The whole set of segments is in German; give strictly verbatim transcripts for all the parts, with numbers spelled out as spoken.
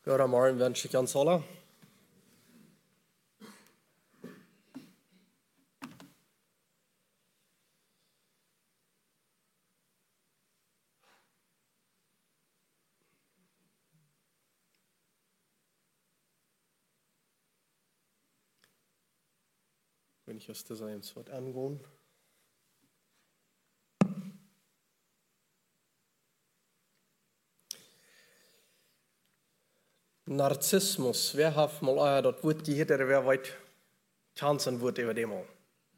Guten Morgen wünsche ich uns alle. Wenn ich aus dieser Wort angehen. Narzissmus, wer hat mal euer das Wort gehört, oder wer weit Chancen wird über dem mal?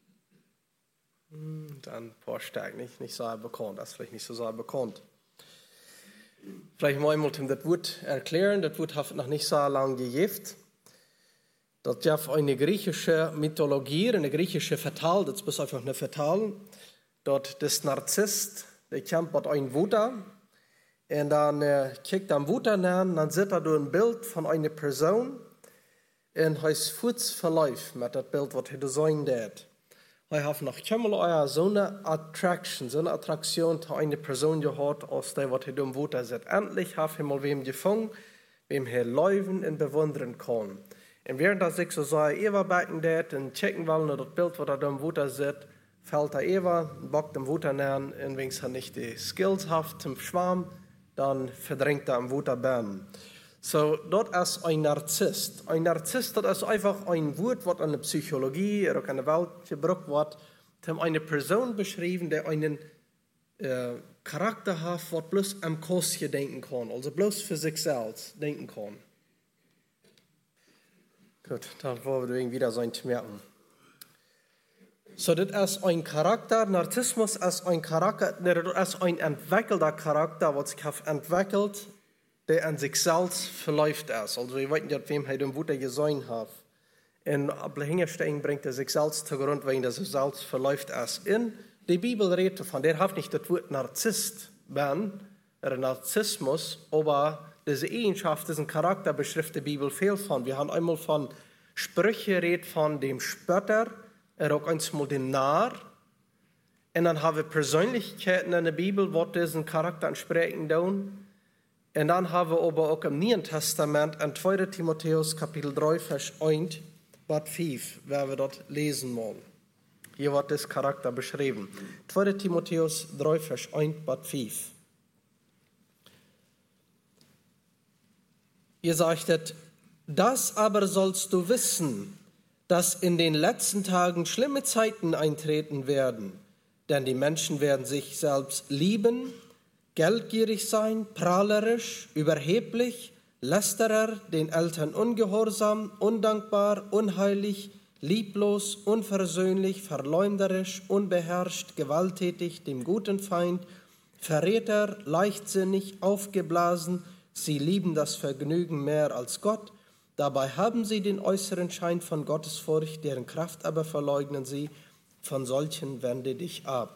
Hm, dann ein paar Stärken, nicht, nicht so bekannt, das ist vielleicht nicht so sehr bekannt. Vielleicht mal einmal das Wort erklären, das Wort hat noch nicht so lange gejeft. Das ist eine griechische Mythologie, eine griechische Vertal, das ist einfach eine Vertal. Dort das Narzisst, der kämpft mit einem Wutter. Und dann äh, kijkt am Wutter an, dann sieht er ein Bild von einer Person. Und er ist kurz verläuft mit dem Bild, was er designt hat. Er hat noch einmal so eine Attraction, so eine Attraktion zu einer Person gehabt, aus der, was er am Wutter sieht. Endlich hat er mal wem gefunden, wem er laufen und bewundern kann. Und während er sich so sehr überbacken hat und checken wollen, das Bild, was er am Wutter sieht, fällt er über, bockt am Wutter an, und wenn er nicht die Skills hat zum Schwarm, dann verdrängt er am Wutter Bern. So, dort ist ein Narzisst. Ein Narzisst, das ist einfach ein Wort, das in der Psychologie oder in der Welt gebraucht wird, um eine Person beschrieben, die einen äh, Charakter hat, der bloß am Kostje denken kann, also bloß für sich selbst denken kann. Gut, da wollen wir wieder sein zu merken. So, das ist ein Charakter, Narzissmus ist ein Charakter, das ist ein entwickelter Charakter, der sich entwickelt, der an sich selbst verläuft ist. Also, ich weiß nicht, wem er den Wutter gesehen hat. Und ab der Hinterstehung bringt er sich selbst zugrund, weil er sich selbst verläuft ist. In der Bibel redet davon, der hat nicht das Wort Narzisst, ben, oder Narzissmus, aber diese Eigenschaft, diesen Charakter beschreibt die Bibel viel von. Wir haben einmal von Sprüche redet von dem Spötter, er auch einmal den Narr. Und dann haben wir Persönlichkeiten in der Bibel, die diesen Charakter entsprechen tun. Und dann haben wir aber auch im Neuen Testament in zweiter Timotheus Kapitel drei, Vers eins, Bad fünf, werden wir dort lesen wollen. Hier wird das Charakter beschrieben. zweiter Timotheus drei, Vers eins, Bad fünf. Ihr sagt, das aber sollst du wissen, dass in den letzten Tagen schlimme Zeiten eintreten werden. Denn die Menschen werden sich selbst lieben, geldgierig sein, prahlerisch, überheblich, lästerer, den Eltern ungehorsam, undankbar, unheilig, lieblos, unversöhnlich, verleumderisch, unbeherrscht, gewalttätig, dem guten Feind, Verräter, leichtsinnig, aufgeblasen. Sie lieben das Vergnügen mehr als Gott. Dabei haben sie den äußeren Schein von Gottesfurcht, deren Kraft aber verleugnen sie. Von solchen wende dich ab.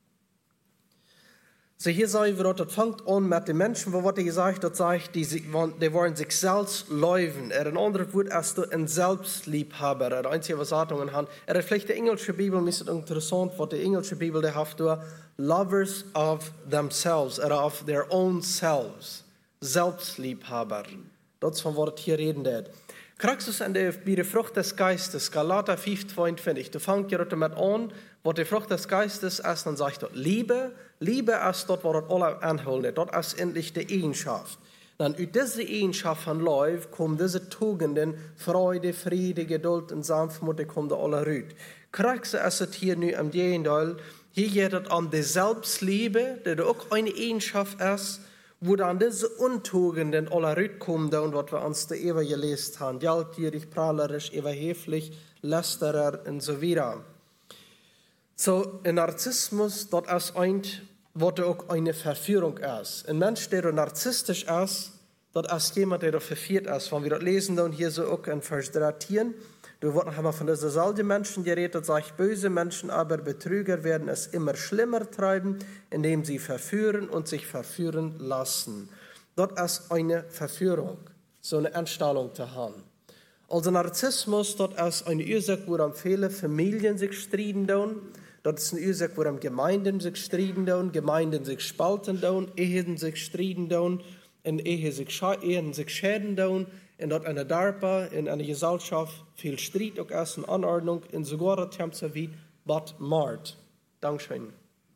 So hier sagen wir, das fängt an mit den Menschen, wo er gesagt hat, sagt, die, die wollen sich selbst leuven. Er ein anderes Wort als ein Selbstliebhaber. Er einzige was Satungen haben. Er hat vielleicht die englische Bibel, ist interessant, was die englische Bibel der hat, lovers of themselves, oder of their own selves. Selbstliebhaber. Das ist von was hier reden wird. Kraxus an der, bei der Frucht des Geistes, Galater fünf, zweiundzwanzig, du fängst ja damit an, was die Frucht des Geistes ist, dann sagt er, Liebe, Liebe ist dort, was das alle anholt, dort ist endlich die Eigenschaft. Dann aus dieser Eigenschaft von Liebe kommen diese Tugenden, Freude, Friede, Geduld und Sanftmut, kommen da alle raus. Kraxus ist es hier nur am Gegenteil, hier geht es um die Selbstliebe, die auch eine Eigenschaft ist, wo dann diese Untugenden alle rauskommen, und was wir uns da eben gelesen haben, geldgierig, prahlerisch, überheblich, lästerer und so weiter. So, ein Narzissmus, das ist ein, was auch eine Verführung ist. Ein Mensch, der narzisstisch ist, das ist jemand, der verführt ist. Wenn wir das lesen, dann hier so auch in Vers dreizehn, da wird noch von diesen selben Menschen geredet, sagt, böse Menschen, aber Betrüger werden es immer schlimmer treiben, indem sie verführen und sich verführen lassen. Das ist eine Verführung, so eine Einstellung zu haben. Also Narzissmus, das ist eine Ursache, woran viele Familien sich streiten tun. Das ist eine Ursache, woran Gemeinden sich streiten tun, Gemeinden sich spalten tun, Ehen sich streiten tun. in ehe sich, sche sich schäden tun, in dort eine Darpa, in einer Gesellschaft viel Streit auch erst in Anordnung, in sogar Tempel wie Bad Mord. Dankeschön.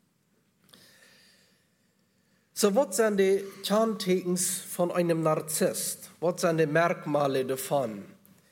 So, was sind die Kennzeichen von einem Narzisst? Was sind die Merkmale davon?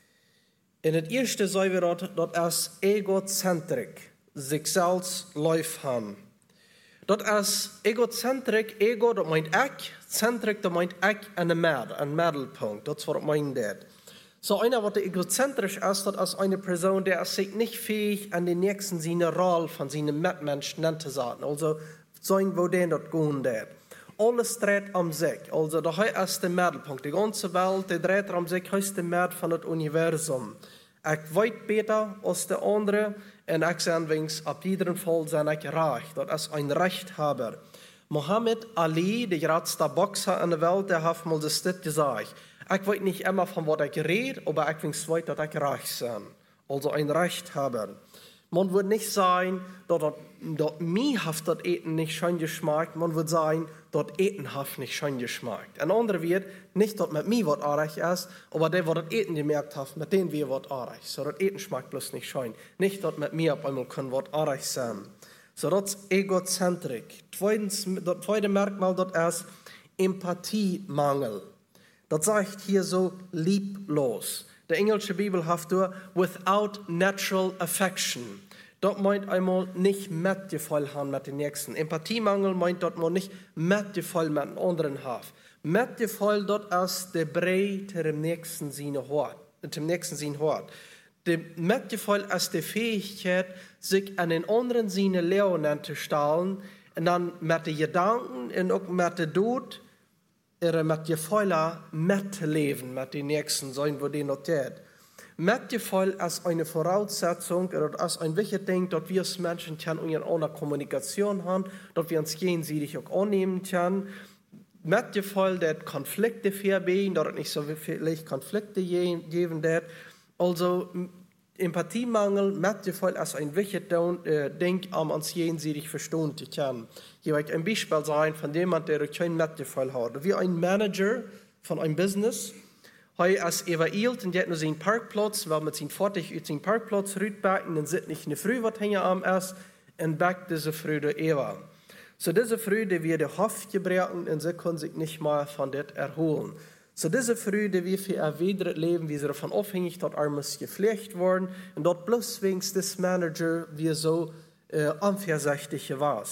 In das erste sagen wir dort, dort ist egozentrik, sich selbst läuft haben. Dort ist egozentrik, ego, das meint ich, zentrik, das meint ich an der Mädel, ein Mittelpunkt. Das ist, was meint das. So einer, was egozentrisch ist, das ist eine Person, der ist sich nicht fähig, an den nächsten seine Rolle von seinen Mitmenschen zu sagen. Also, sagen, wo den dort gehen wird. Alles dreht um sich. Also, da ist der Mittelpunkt. Die ganze Welt, die dreht um sich, ist der Mittelpunkt von das Universum. Ich weiß besser als der andere und ich sage wenigstens, auf jeden Fall bin ich reich. Das ist ein Rechthaber. Muhammad Ali, der größte Boxer in der Welt, der hat mal das gesagt. Ich weiß nicht immer, von was ich rede, aber ich weiß, dass ich reich bin. Also ein Rechthaber. Man wird nicht sagen, dass, dass mir haft das Eten nicht schön geschmeckt. Man wird sagen, dass Eten haft nicht schön geschmeckt. Ein anderer wird nicht, dass mit mir was artig ist, aber der, der das Eten gemerkt hat, mit dem wir was artig. So, das Eten schmeckt bloß nicht schön. Nicht, dass mit mir auf einmal können was artig sein. So, das ist egozentrik. Zweitens, das zweite Merkmal, das ist Empathiemangel. Das sagt hier so lieblos. Die englische Bibel hat da without natural affection. Das meint einmal nicht Mitgefühl haben mit den Nächsten. Empathiemangel meint, dass man nicht Mitgefühl mit den anderen hat. Mitgefühl, das ist der Brei, der dem Nächsten seine hört. Dem Nächsten seine hört. Der Mitgefühl ist die Fähigkeit, sich an den anderen seine Lehren zu stellen und dann mit den Gedanken und auch mit dem Tod ihre mit Gefühlen mitleben mit den Nächsten, sein, wo die notiert. Mitgefühl ist eine Voraussetzung, oder ist ein wichtiges Ding, dass wir als Menschen in einer Kommunikation haben, dass wir uns gegenseitig auch annehmen können. Mitgefühl, der Konflikte verbieten, dass es nicht so viele Konflikte geben wird. Also, Empathiemangel, Mitgefühl ist ein wichtiges Ding, um uns gegenseitig verstehen zu können. Hier will ich ein Beispiel sein von jemandem, der kein Mitgefühl hat. Wie ein Manager von einem Business. Er ist evaluiert und hat nur seinen Parkplatz, weil mit seinem fertig aus seinem Parkplatz rüberbacken, dann sitzt nicht eine Früh, was hängen am ist, und backt diese Früh der Eva. So diese Früh, die wird der Haft gebrochen und sie können sich nicht mal von das erholen. So diese Früh, die wir für ein weiteres Leben, wie sie davon abhängig, dort armes gepflegt worden und dort bloß wegen des Manager, wie so äh, unvorsichtig war.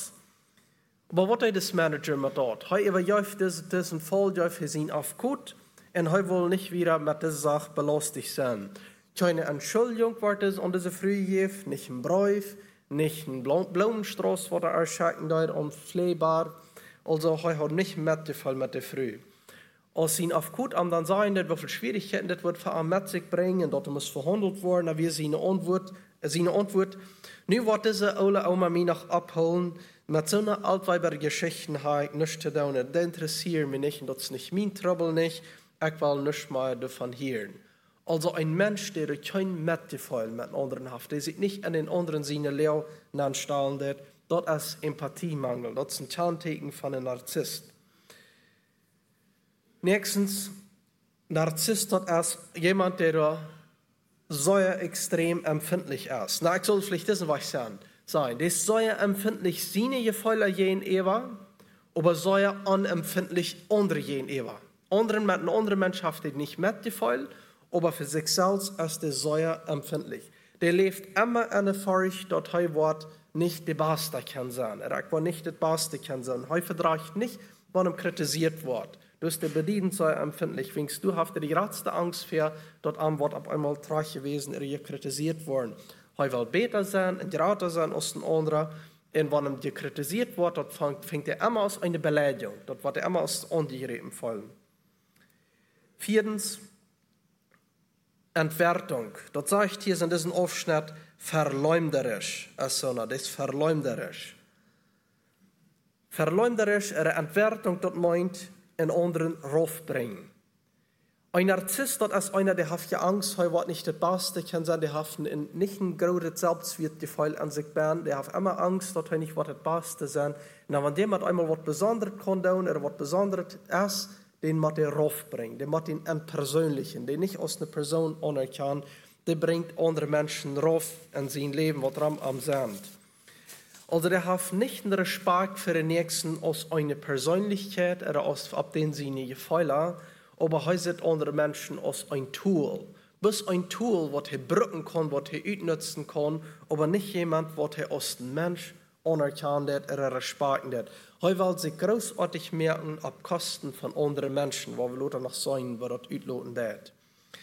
Aber was ist das Manager mit dort? Er überjäuft diesen Fall, er für ihn auf gut. Und er will nicht wieder mit dieser Sache belastet sein. Keine Entschuldigung wird es an diese Früh gibt, nicht ein Brief, nicht ein Blumenstrauß, was er erschaffen dort und Flehbar. Also er hat nicht mitgefallen mit der Früh. Als ihn auf gut am dann sagen, dass wie viele Schwierigkeiten das wird für ihn mit sich bringen, dass er muss verhandelt werden, dann wird seine Antwort, seine Antwort. Nu wird diese alte Oma mich noch abholen, mit so einer altweiberen Geschichten habe ich nichts zu tun. Das interessiert mich nicht und das ist nicht mein Trouble nicht. Ich will nicht mal davon hören. Also ein Mensch, der kein Mitgefühl mit anderen hat, der sich nicht an den anderen seine Lehre anstellen wird, das ist Empathiemangel. Das ist ein Kennzeichen von einem Narzisst. Nächstens, Narzisst, das ist jemand, der sehr extrem empfindlich ist. Na, ich soll vielleicht das was sagen. Der ist sehr empfindlich seine Gefühle gegenüber, aber sehr unempfindlich andere gegenüber. Anderen mit einem anderen Menschen hat er nicht mitgefühlt, aber für sich selbst ist er sehr empfindlich. Der lebt immer in der Furcht, dass er nicht der Beste kann sein. Er will nicht der Beste kann sein. Er verträgt nicht, wenn er kritisiert wird. Du bist der Bedient sehr empfindlich. Wenn du hast die größte Angst vor, dass er wird auf einmal traurig gewesen, er kritisiert worden. Er will besser sein und grader sein als ein anderer. Und wenn er kritisiert wird, dann fängt er immer als eine Beleidigung. Das wird er immer als Ungerecht empfohlen. Viertens, Entwertung. Das sagt hier in diesem Aufschnitt verleumderisch. Also, das ist verleumderisch. Verleumderisch, eine Entwertung, das meint, einen anderen raufbringen. Ein Narzisst, das ist einer, der hat ja Angst, er wird nicht das Beste kann sein, der hat nicht ein großes Selbstwertgefühl an sich werden, der hat immer Angst, dass er nicht das Beste sein. Und wenn jemand einmal was Besonderes kann tun, oder was Besonderes ist, den muss er raufbringen, den muss ihn entpersönlichen, den nicht aus einer Person anerkannt, der bringt andere Menschen rauf in sein Leben, was ram am sind. Also der hat nicht einen Respekt für den Nächsten aus einer Persönlichkeit oder aus ab den seine Gefälle, aber er sieht andere Menschen aus ein Tool. Bis ein Tool, was er brücken kann, was er utnutzen kann, aber nicht jemand, was er aus dem Mensch anerkannt oder respektiert. Er will sich großartig merken ab Kosten von anderen Menschen, wo wir Leute noch sein, was das utloten wird.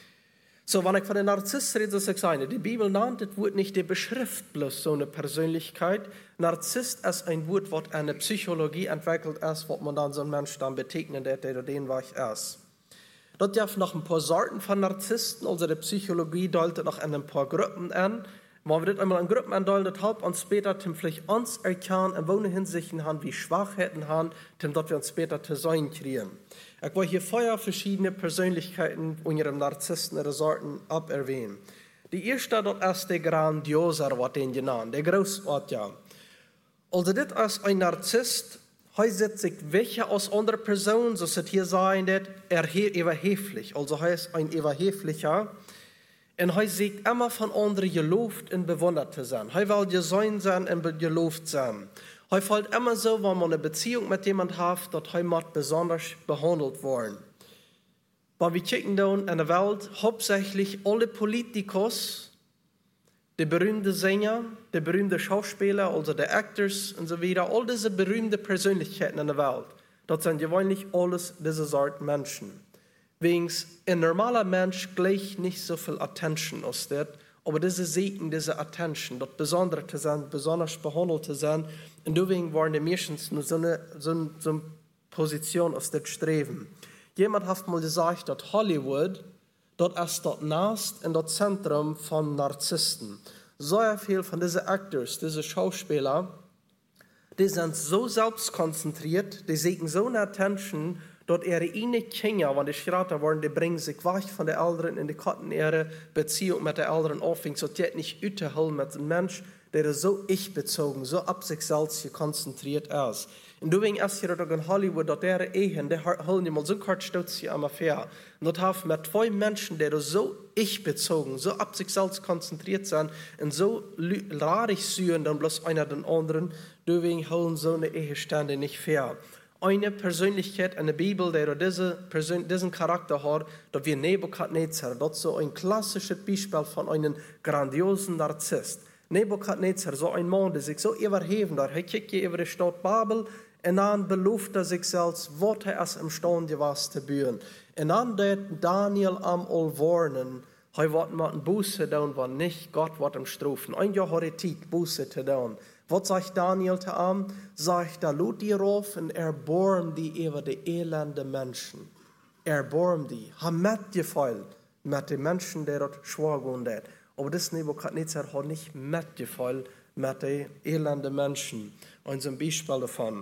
So, wenn ich von den Narzissten rede, so sage ich, die Bibel nennt das Wort nicht die Beschrift bloß so eine Persönlichkeit. Narzisst ist ein Wort, was eine Psychologie entwickelt ist, was man dann so einem Menschen dann begegnet, der den was ist. Dort gibt es noch ein paar Sorten von Narzissten, also die Psychologie deutet noch in ein paar Gruppen an. Wenn wir das einmal in Gruppen andeutet haben und später zum vielleicht uns erkennen und wo Hinsichten haben, wie Schwachheiten haben, zum dass wir uns später zu sein kriegen. Ich will hier vorher verschiedene Persönlichkeiten unserer Narzissten oder Sorten aberwähnen. Die erste, das ist der Grandioser, was den genannt, der Großartige. Also das ist ein Narzisst, er setzt sich weg aus anderen Personen, so steht hier sein, er ist überheblich, also er ist ein Überheblicher. Und er sieht immer von anderen gelobt und bewundert zu sein. Er will gesehen sein und gelobt sein. Er fällt immer so, wenn man eine Beziehung mit jemandem hat, dass er besonders behandelt worden. Wenn wir gucken in der Welt, hauptsächlich alle Politikers, die berühmten Sänger, die berühmten Schauspieler, also die Actors und so weiter, all diese berühmten Persönlichkeiten in der Welt, das sind gewöhnlich alles diese Sorten Menschen. Wegen ein normaler Mensch gleich nicht so viel Attention aus dem, aber diese Segen, diese Attention, das Besondere zu sein, besonders behandelt zu sein, und deswegen waren die Menschen nur so eine, so eine, so eine Position aus dem Streben. Jemand hat mal gesagt, dass Hollywood, das ist das Nast und das Zentrum von Narzissten. So viel von diesen Actors, diese Schauspieler, die sind so selbstkonzentriert, die sehen so eine Attention, dort ihre eine Kinder, wenn die Schrater waren, die bringen sich weg von der Eltern in die Katten ihre Beziehung mit der Eltern aufhängt, so die nicht unterhalten mit einem Mensch, der so ich-bezogen, so ab sich selbst konzentriert ist. Und deswegen ist hier in Hollywood, dass ihre Ehen, die holen die mal so kurz stolz hier am Affair. Und dort haben mit zwei Menschen, die so ich-bezogen, so ab sich selbst konzentriert sind und so rarig sühen, dann bloß einer den anderen, deswegen holen so eine Ehestände nicht fair. Eine Persönlichkeit in der Bibel, der diese Persön- diesen Charakter hat, dass wir Nebukadnezar, das ist so ein klassisches Beispiel von einem grandiosen Narzisst. Nebukadnezar, so ein Mann, der sich so überheben hat, er kijkt über die Stadt Babel und dann beluft er sich selbst, was er ist imstande was zu tun. Und dann wird Daniel am all warnen, er wird mit einem Buße tun, wenn nicht Gott wird ihm strafen. Ein Jahr hat er Zeit, Buße zu tun. Was sagt Daniel zu ihm? Sagt er, lud die rauf und erbarm die über die elende Menschen. Erbarm die. Ha mitgefühlt mit den Menschen, die dort schwach sind. Aber das Nebukadnezar hat nicht mitgefühlt mit den elenden Menschen. Und so ein Beispiel davon.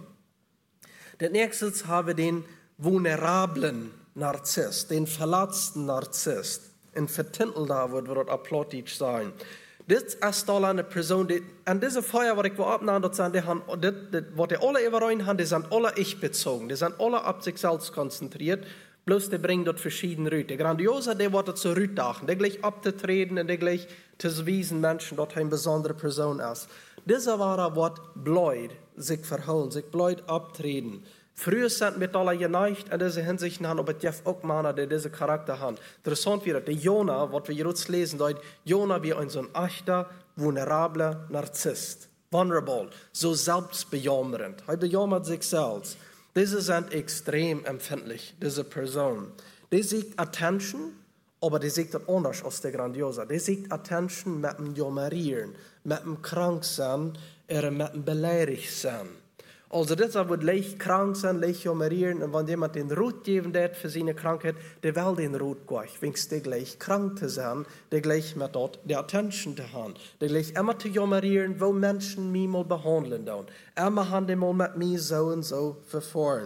Den nächsten haben wir den vulnerablen Narzisst, den verletzten Narzisst. In Vertintel da wird dort Applauditsch sein. Das ist da eine Person, die, an diese Feuer, was ich abnahm, das sind, die haben, das, das, was die alle überrein haben, die sind alle ich-bezogen, die sind alle ab sich selbst konzentriert, bloß die bringen dort verschiedene Rüte. Der Grandioser, der wird zu Rütachen, der gleich abzutreten und der gleich zu wiesen Menschen, dort eine besondere Person ist. Dieser war was bleibt, sich verholen, sich bleibt abtreten. Früher sind wir alle geneigt in diese Hinsicht haben, aber es auch Männer, die diese Charakter haben. Interessant wäre, der Jona, was wir jetzt lesen, dort, Jona wie ein so ein echter, vulnerabler Narzisst. Vulnerable, so selbstbejammernd. Er bejammert sich selbst. Diese sind extrem empfindlich, diese Person. Die sieht Attention, aber die sieht das anders als der Grandioser. Die sieht Attention mit dem Jammerieren, mit dem Kranksein, oder mit dem Beleidigtsein. Also das wird leicht krank sein, leicht jammerieren, und wenn jemand den Rut geben wird für seine Krankheit, der will den Rut gleich, wenn der gleich krank zu sein, der gleich mit dort die Attention zu haben, der gleich immer zu jammerieren, wo Menschen mich mal behandeln. Dann. Immer haben die mal mit mir so und so verfahren.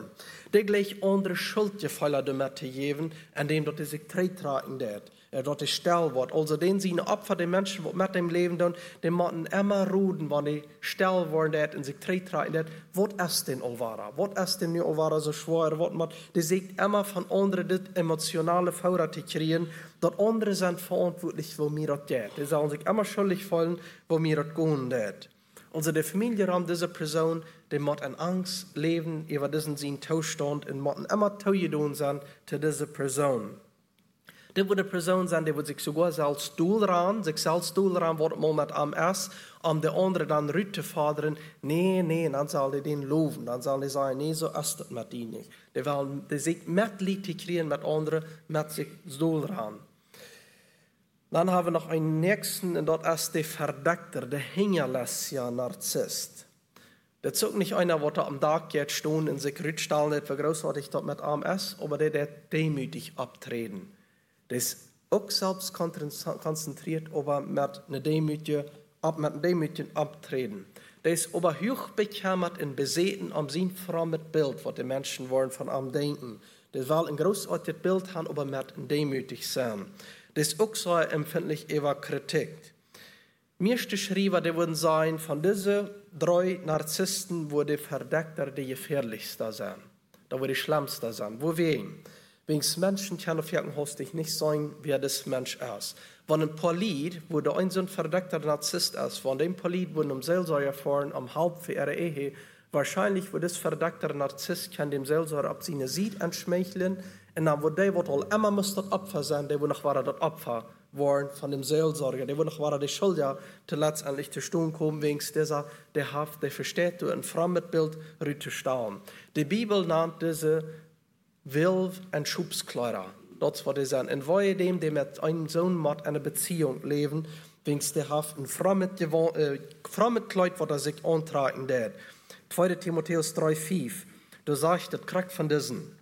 Die gleich andere Schuldgefühle damit zu geben, indem dass die sich tretragen det. Dat is stil wordt. Also den zijn Opfer, die Menschen, die mit dem Leben doen, die moeten immer ruden, wenn die stil worden und sich tretragen. Was ist denn Olvara? Was ist denn Olvara so schwer? Was man, die sagt immer von anderen das emotionale Feuer zu kriegen, dass andere sind verantwortlich, wo mir das geht. Die sollen sich immer schuldig fühlen, wo mir das gehen geht. Also die Familie haben diese Person, die muss in Angst leben über diesen seinen Zustand und müssen immer zugetan sein zu dieser Person. Das wird eine Person sein, die wird sich sogar selbst Stuhl ran, sich selbst Stuhl ran, wird mal mit am S, um die andere dann rüte fordern. Nee, nee, dann soll die den loben. Dann soll die sagen, nee, so ist das mit ihnen nicht. Die wollen, die sich Mitleid kriegen mit anderen, mit sich Stuhl ran. Dann haben wir noch einen nächsten, und das ist der Verdeckter, der hingerlässige Narzisst. Das ist auch nicht einer, der am Tag jetzt stehen und sich rütstellen, nicht wie großartig das mit am S, aber der, der demütig abtreten. Der ist auch selbst konzentriert, aber mit einer Demütigen ab, abtreten. Der ist aber hochbekämmert und besäten am sein frommes Bild, was die Menschen wollen von am denken. Der will ein großartiges Bild haben, aber mit demütig sein. Das ist auch so empfindlich über Kritik. Meiste Schreiber, die würden sagen, von diesen drei Narzissten, wo die Verdeckter die gefährlichste sind. Da wo die schlimmste sind. Wo wen? Wegen Menschen kann auf jeden Fall nicht sein, wer das Mensch ist. Wenn ein Polit, wo der ein so ein verdeckter Narzisst ist, wenn dem Polit, wo einem Seelsorger fahren, am Haupt für ihre Ehe, wahrscheinlich, wo das verdeckter Narzisst kann dem Seelsorger ab seine Sied entschmeicheln, und dann, wo der, wo all immer muss das Opfer sein, der, wo noch war das Opfer waren von dem Seelsorger, der, wo noch war die Schuld, ja, zu letztendlich zu Stunde kommen, wegen dieser, der Haft, der versteht, du ein fremdes Bild, zu stehen. Die Bibel nennt diese Wilf und Schubskleider. Das war die sein. Und weil dem, der mit einem Sohn mit einer Beziehung leben, wegen der Haft ein fremdes äh, Kleid, was er sich antragen wird. zweiter Timotheus drei, fünf. Du sagst, das kriegt von diesen.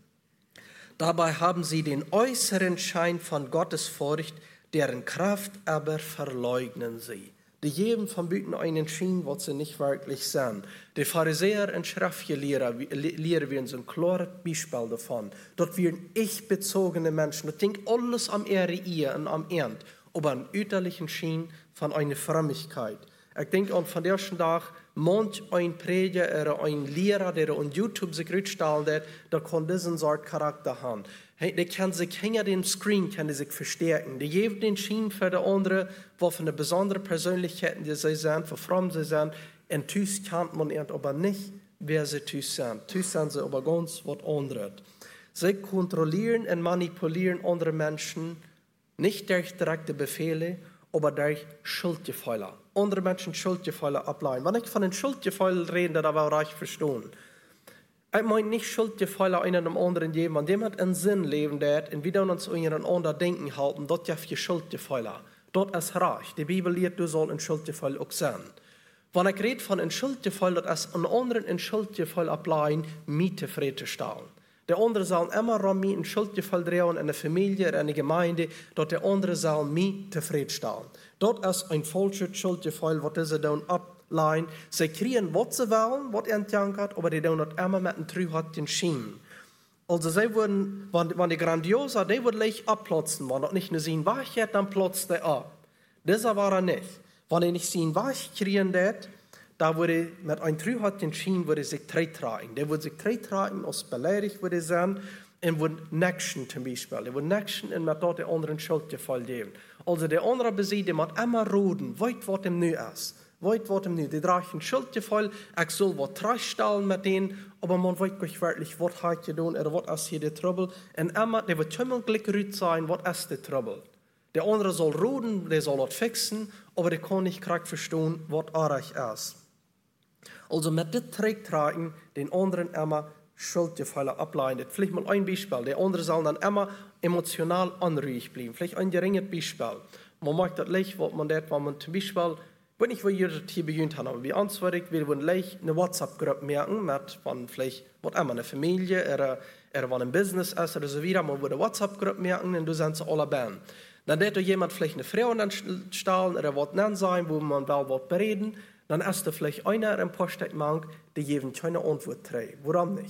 Dabei haben sie den äußeren Schein von Gottesfurcht, deren Kraft aber verleugnen sie. Die geben von Büten einen Schein, was sie nicht wirklich sind. Die Pharisäer und Schriftgelehrter lehren so ein klares Beispiel davon. Dort werden ich-bezogene Menschen, das denkt alles am Ehre ihr und am Ernst, aber einen äußerlichen Schein von einer Frömmigkeit. Ich denke an von der ersten Tag, manch ein Prediger oder ein Lehrer, der auf YouTube sich rückstellt, der kann diesen Sort Charakter haben. Der kann sich hinter dem Screen kann sich verstärken. Der gibt den Schein für die andere, was für eine besondere Persönlichkeit die sie sind, wie fromm sie sind. Und tüß kennt man ihn aber nicht, wer sie tüß sind. Tüß sind sie aber ganz was anderes. Sie kontrollieren und manipulieren andere Menschen, nicht durch direkte Befehle, aber durch Schuldgefühle. Andere Menschen Schuldgefühle ableiten. Wenn ich von den Schuldgefühlen rede, dann will ich verstehen. Ich meine nicht Schuldgefühle einen dem anderen geben, wenn jemand einen Sinn leben wird und wieder uns ihren anderen Denken halten, dort ja für Schuldgefühle. Dort ist reich. Die Bibel lehrt, du sollst ein Schuldgefühl auch sein. Wenn ich rede von ein Schuldgefühl, das ist einen anderen ein Schuldgefühl ableiten, Miete Friede stellen. Der andere soll immer rum ein Schuldgefühl drehen in der Familie, in der Gemeinde, dort der andere soll mich zufriedenstellen. Dort ist ein falsches Schuldgefühl, was diese dann ableiten. Sie kriegen, was sie wollen, was ihnen jankert, aber die tun das immer mit einem trühhaften Schein. Also sie würden, wenn, wenn die Grandiosa, die würden leicht abplatzen, wenn das nicht nur sehen, was jetzt, dann platzt der ab. Dieser war er nicht. Wenn die nicht sehen, was kriegen, das, da würde mit einem trühhaften Schein würde sich tretragen. Der würde sich tretragen, aus beleidigt würde sein, und würde nächsten zum Beispiel. Der würde nächsten und mit dort der anderen Schuldgefühl geben. Also der andere besieht, der muss immer ruden, weit was ihm nu ist. Weit was ihm nu. Die tragen ein Schuldgefühl, ich soll was tröststellen mit denen, aber man weiß nicht wirklich, was hat je tun, oder was ist hier der Trouble. Und immer, der wird immer glücklich sein, was ist der Trouble. Der andere soll ruden, der soll das fixen, aber der kann nicht korrekt verstehen, was arg ist. Also mit dem Tretragen den anderen immer Schuldgefühle ableiten. Vielleicht mal ein Beispiel. Der andere soll dann immer emotional anruhig bleiben. Vielleicht ein geringes Beispiel. Man mag das leicht, was man das, wenn man zum Beispiel, wenn ich hier hier beginnt habe, aber wie antwortet, wir wollen leicht eine WhatsApp-Gruppe merken, mit, wenn vielleicht, was immer, eine Familie, oder, oder wenn ein Business ist, oder so wieder, man würde eine WhatsApp-Gruppe merken, und du sind sie alle bei. Dann wird jemand vielleicht eine Frau stellen, oder was nennen sein, wo man will was bereden, dann ist da vielleicht einer im Poststeinmank, der jedem keine Antwort trägt. Warum nicht?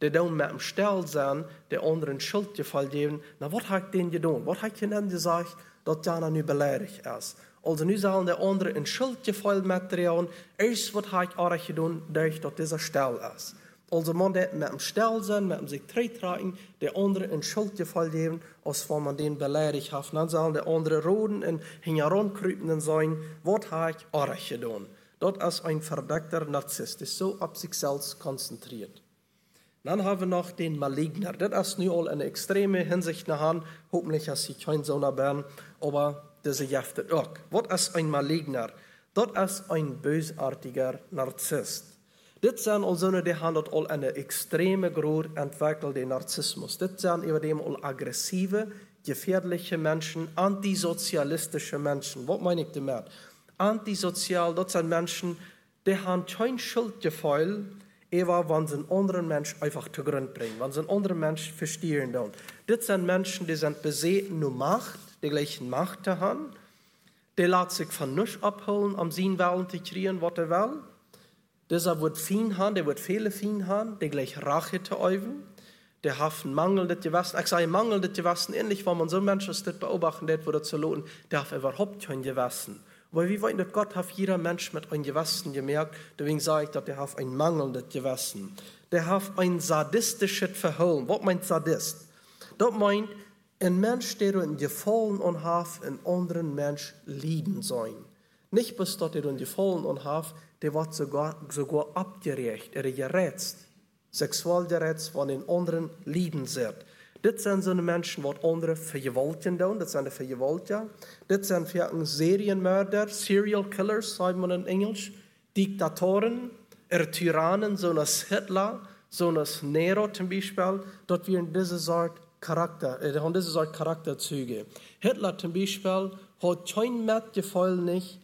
die dann mit dem Stell sind, die anderen Schuldgefall geben, na, was hat den getan? Was hat ihnen gesagt, dass Jana nu beleidigt ist? Also nu sollen die anderen ein Schuldgefall mitdrehen, erst was hat euch getan, durch dass dieser Stell ist. Also man det mit dem Stell sein, mit dem sich tragen, der andere ein Schuldgefall geben, als wenn man den beleidigt hat. Dann sollen die anderen roden und hinterherkrüpenden sein, was hat euch getan? Das ist ein verdeckter Narzisst, der ist so auf sich selbst konzentriert. Dann haben wir noch den Maligner. Das ist nun all eine extreme Hinsicht nach Hand. Hoffentlich, dass sie kein so nah bin, aber das ist auch. Was ist ein Maligner? Das ist ein bösartiger Narzisst. Das sind also die haben dort all eine extreme groß entwickelte Narzissmus. Das sind über dem all aggressive, gefährliche Menschen, antisozialistische Menschen. Was meine ich damit? Antisozial, das sind Menschen, die haben kein Schuldgefühl, aber wenn sie einen anderen Menschen einfach zu Grund bringen, wenn sie einen anderen Menschen verstehen. Das sind Menschen, die sind besessen nur Macht, die gleichen Macht haben, die lassen sich von nichts abholen, um sie wollen zu kriegen, was er will. Dieser wird fein haben, der wird viele fein haben, der gleich Rache zu üben, der hat mangelndes Gewissen. Ich sage mangelndes Gewissen, ähnlich, wenn man so Menschen das beobachten, der wird zu lohnen, der hat überhaupt kein Gewissen. Weil wir wollen, dass Gott hat jeder Mensch mit einem Gewissen gemerkt, deswegen sage ich, dass der hat ein mangelndes Gewissen. Der hat ein sadistisches Verhalten. Was meint Sadist? Das meint, ein Mensch, der in Gefallen und hat, einen anderen Mensch lieben sein. Nicht bis dort, der in Gefallen und hat, der wird sogar, sogar abgerecht, er gerätzt, sexuell gerätzt von den anderen lieben wird. Das sind so Menschen, die andere vergewaltigen tun, das sind die Vergewaltiger. Das sind für Serienmörder, Serial Killers, sagt man in Englisch, Diktatoren, er Tyrannen, so als Hitler, so als Nero zum Beispiel, dort werden diese Art Charakter, äh, haben diese Art Charakterzüge. Hitler zum Beispiel hat kein Mitgefühl nicht,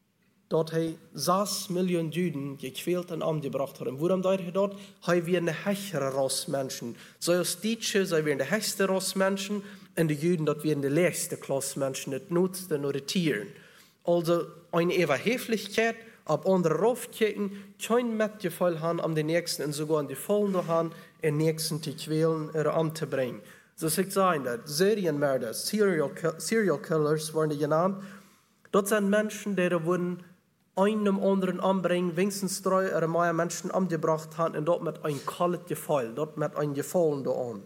dort er sechs Millionen Juden gequält und umgebracht hat. Und warum dort er dort? Er wir eine höhere Rasse Menschen. So als Deutsche, so wir eine höchste Rasse Menschen, und die Juden, dort wir die letzte Klasse Menschen, das nutzte nur die Tieren. Also eine Überheblichkeit, ab andere raufkicken, kein Mitgefühl haben, um den Nächsten und sogar an die Vollen zu haben, den Nächsten zu quälen oder umzubringen. So soll ich sagen, Serienmörder, Serial, Serial Killers wurden die genannt. Das sind Menschen, die da wurden einem anderen anbringen, wenigstens drei oder mehr Menschen umgebracht haben und dort mit einem kalten Gefühl, dort mit einem Gefallen da an.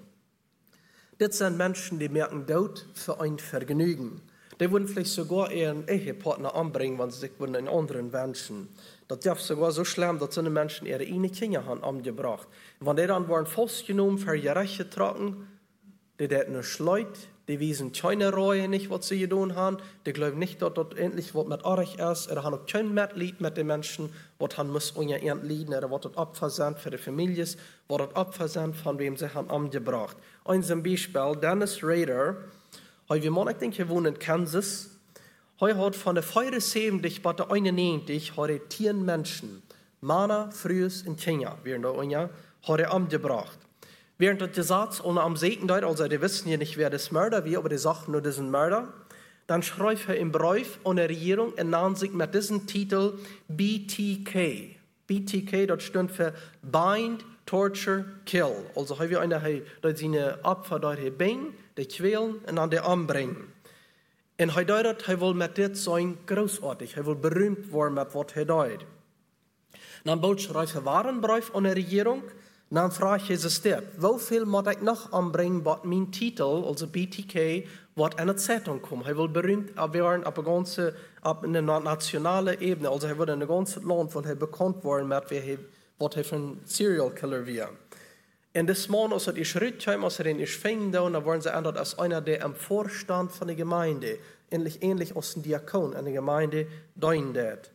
Das sind Menschen, die merken Tod für ein Vergnügen. Die würden vielleicht sogar ihren Ehepartner anbringen, wenn sie sich von einen anderen wünschen. Das ist sogar so schlimm, dass so eine Menschen ihre eigenen Kinder haben umgebracht. Wenn die dann waren festgenommen, für Gericht getragen, die das nur schleut, die wiesen keine Reue nicht, was sie getan haben. Die glauben nicht, dass dort endlich was mit euch ist. Oder haben auch kein Mitleid mit den Menschen, was han muss unter ihren Leiden, oder was dort Opfer sind für die Familien, was dort Opfer sind, von wem sie haben umgebracht. Ein zum Beispiel, Dennis Rader, wie man, ich denke, wohnt in Kansas. Er hat von der vierundsiebzig bis der einundneunzig hat er zehn Menschen, Männer, Frauen und Kinder, während der Jahr, hat er umgebracht. Während der Gesetz ohne am Segen dort, also die wissen ja nicht, wer das Mörder wie, aber die sagen nur, das ist ein Mörder, dann schreibt er im Brief an die Regierung und nennt sich mit diesem Titel B T K. B T K, das steht für Bind, Torture, Kill. Also haben wir eine, dort seine Opfer dort bringen, die quälen und dann die umbringen. Und er deutet, er will mit das sein großartig, er will berühmt werden mit was er deutet. Dann bald schreibt er einen Brief an die Regierung. Dan vraag je ze steeds, hoeveel moet ik nog aanbrengen wat mijn titel, also B T K, wat in de Zeitung komt. Hij wil beroemd werden op een ganze, op een nationale Ebene, also hij wil in een ganze land, wil hij bekend worden met wie wat hij voor een serial killer weer. En des man, als er is uitkwam, als er is ving, dan worden ze ändert als einer, der im Vorstand von der Gemeinde, ähnlich, ähnlich als ein Diakon in der Gemeinde, dein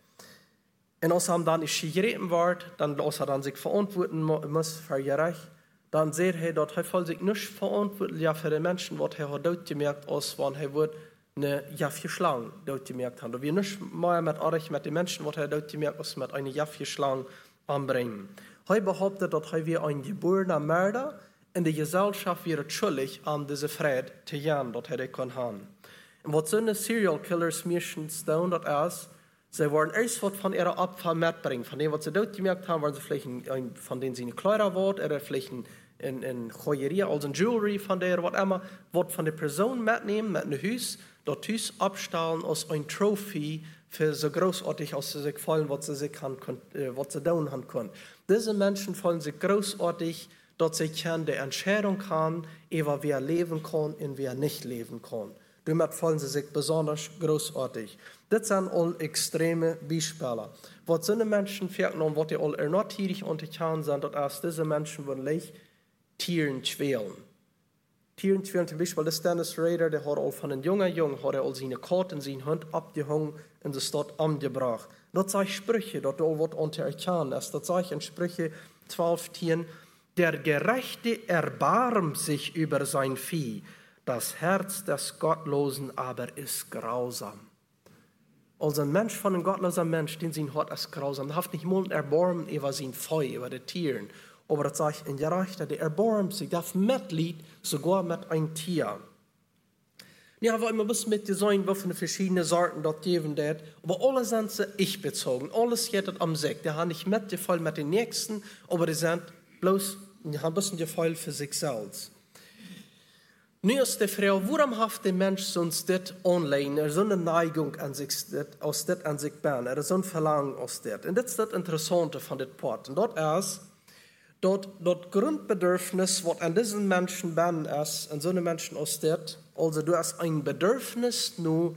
Und als er dann nicht gegeben wird, dann, als er dann sich verantworten muss für Gericht, dann sieht er, dass er voll sich nicht verantwortlich ja, für die Menschen, was er hat dort gemerkt, als wenn er wird eine Jaffe Schlange dort gemerkt hat. Und wir nicht mehr mit euch, mit den Menschen, was er dort gemerkt hat, als mit einer Jaffe Schlange anbringen. Er behauptet, dass er wie ein geborener Mörder in der Gesellschaft wäre schuldig, an diese Freiheit zu gehen, dass er kann haben. Und was so eine Serial Killers meistens tun, das ist, sie wollen erst was von ihrem Opfer mitbringen. Von dem, was sie dort gemerkt haben, waren sie vielleicht ein, ein, von denen sie eine Kleider waren, oder vielleicht ein in, in Joyerie, also in Jewelry von der, was immer, was von der Person mitnehmen, mit einem Haus, dort Haus abstellen als ein Trophy für so großartig, als sie sich fallen, was sie sich haben, äh, was sie tun haben können. Diese Menschen fallen sich großartig, dass sie können die Entscheidung haben, über wer leben kann und wer nicht leben kann. Damit fallen sie sich besonders großartig. Das sind all extreme Beispiele. Was sind die Menschen fährten und was die all ernotierig untertan sind, dass diese Menschen wirklich Tieren quälen. Tieren quälen zum Beispiel, das Dennis Rader, der hat all von einem jungen Jungen, hat er all seine Kat und seinen Hund abgehangen in der Stadt angebracht. Das sind Sprüche, das all was untertan ist. Das sage ich in Sprüche zwölf, Tieren. Der Gerechte erbarmt sich über sein Vieh, das Herz des Gottlosen aber ist grausam. Also ein Mensch von einem gottlosen Mensch, den sein Hort ist grausam. Der hat nicht mal Erbarmen über sein Feu, über die Tieren. Aber das sage ich, ein Gerechter, der erbarmt sich, der Mitleid sogar mit einem Tier. Ja, aber immer bis mit sein, wie von verschiedenen Sorten dort geben das. Aber alle sind sie ich bezogen. Alles geht am Sieg. Die haben nicht mitgefallen mit den Nächsten, aber die sind bloß, die haben ein bisschen gefallen für sich selbst. Nu ist die Frage, warum hat der Mensch sonst das online, er so eine Neigung an sich, aus das an sich bin, er so ein Verlangen aus das. Und das ist das Interessante von dem Part. Und dort ist, dort, dort Grundbedürfnis, was an diesen Menschen bin, ist, an so einen Menschen aus das, also du hast ein Bedürfnis, nur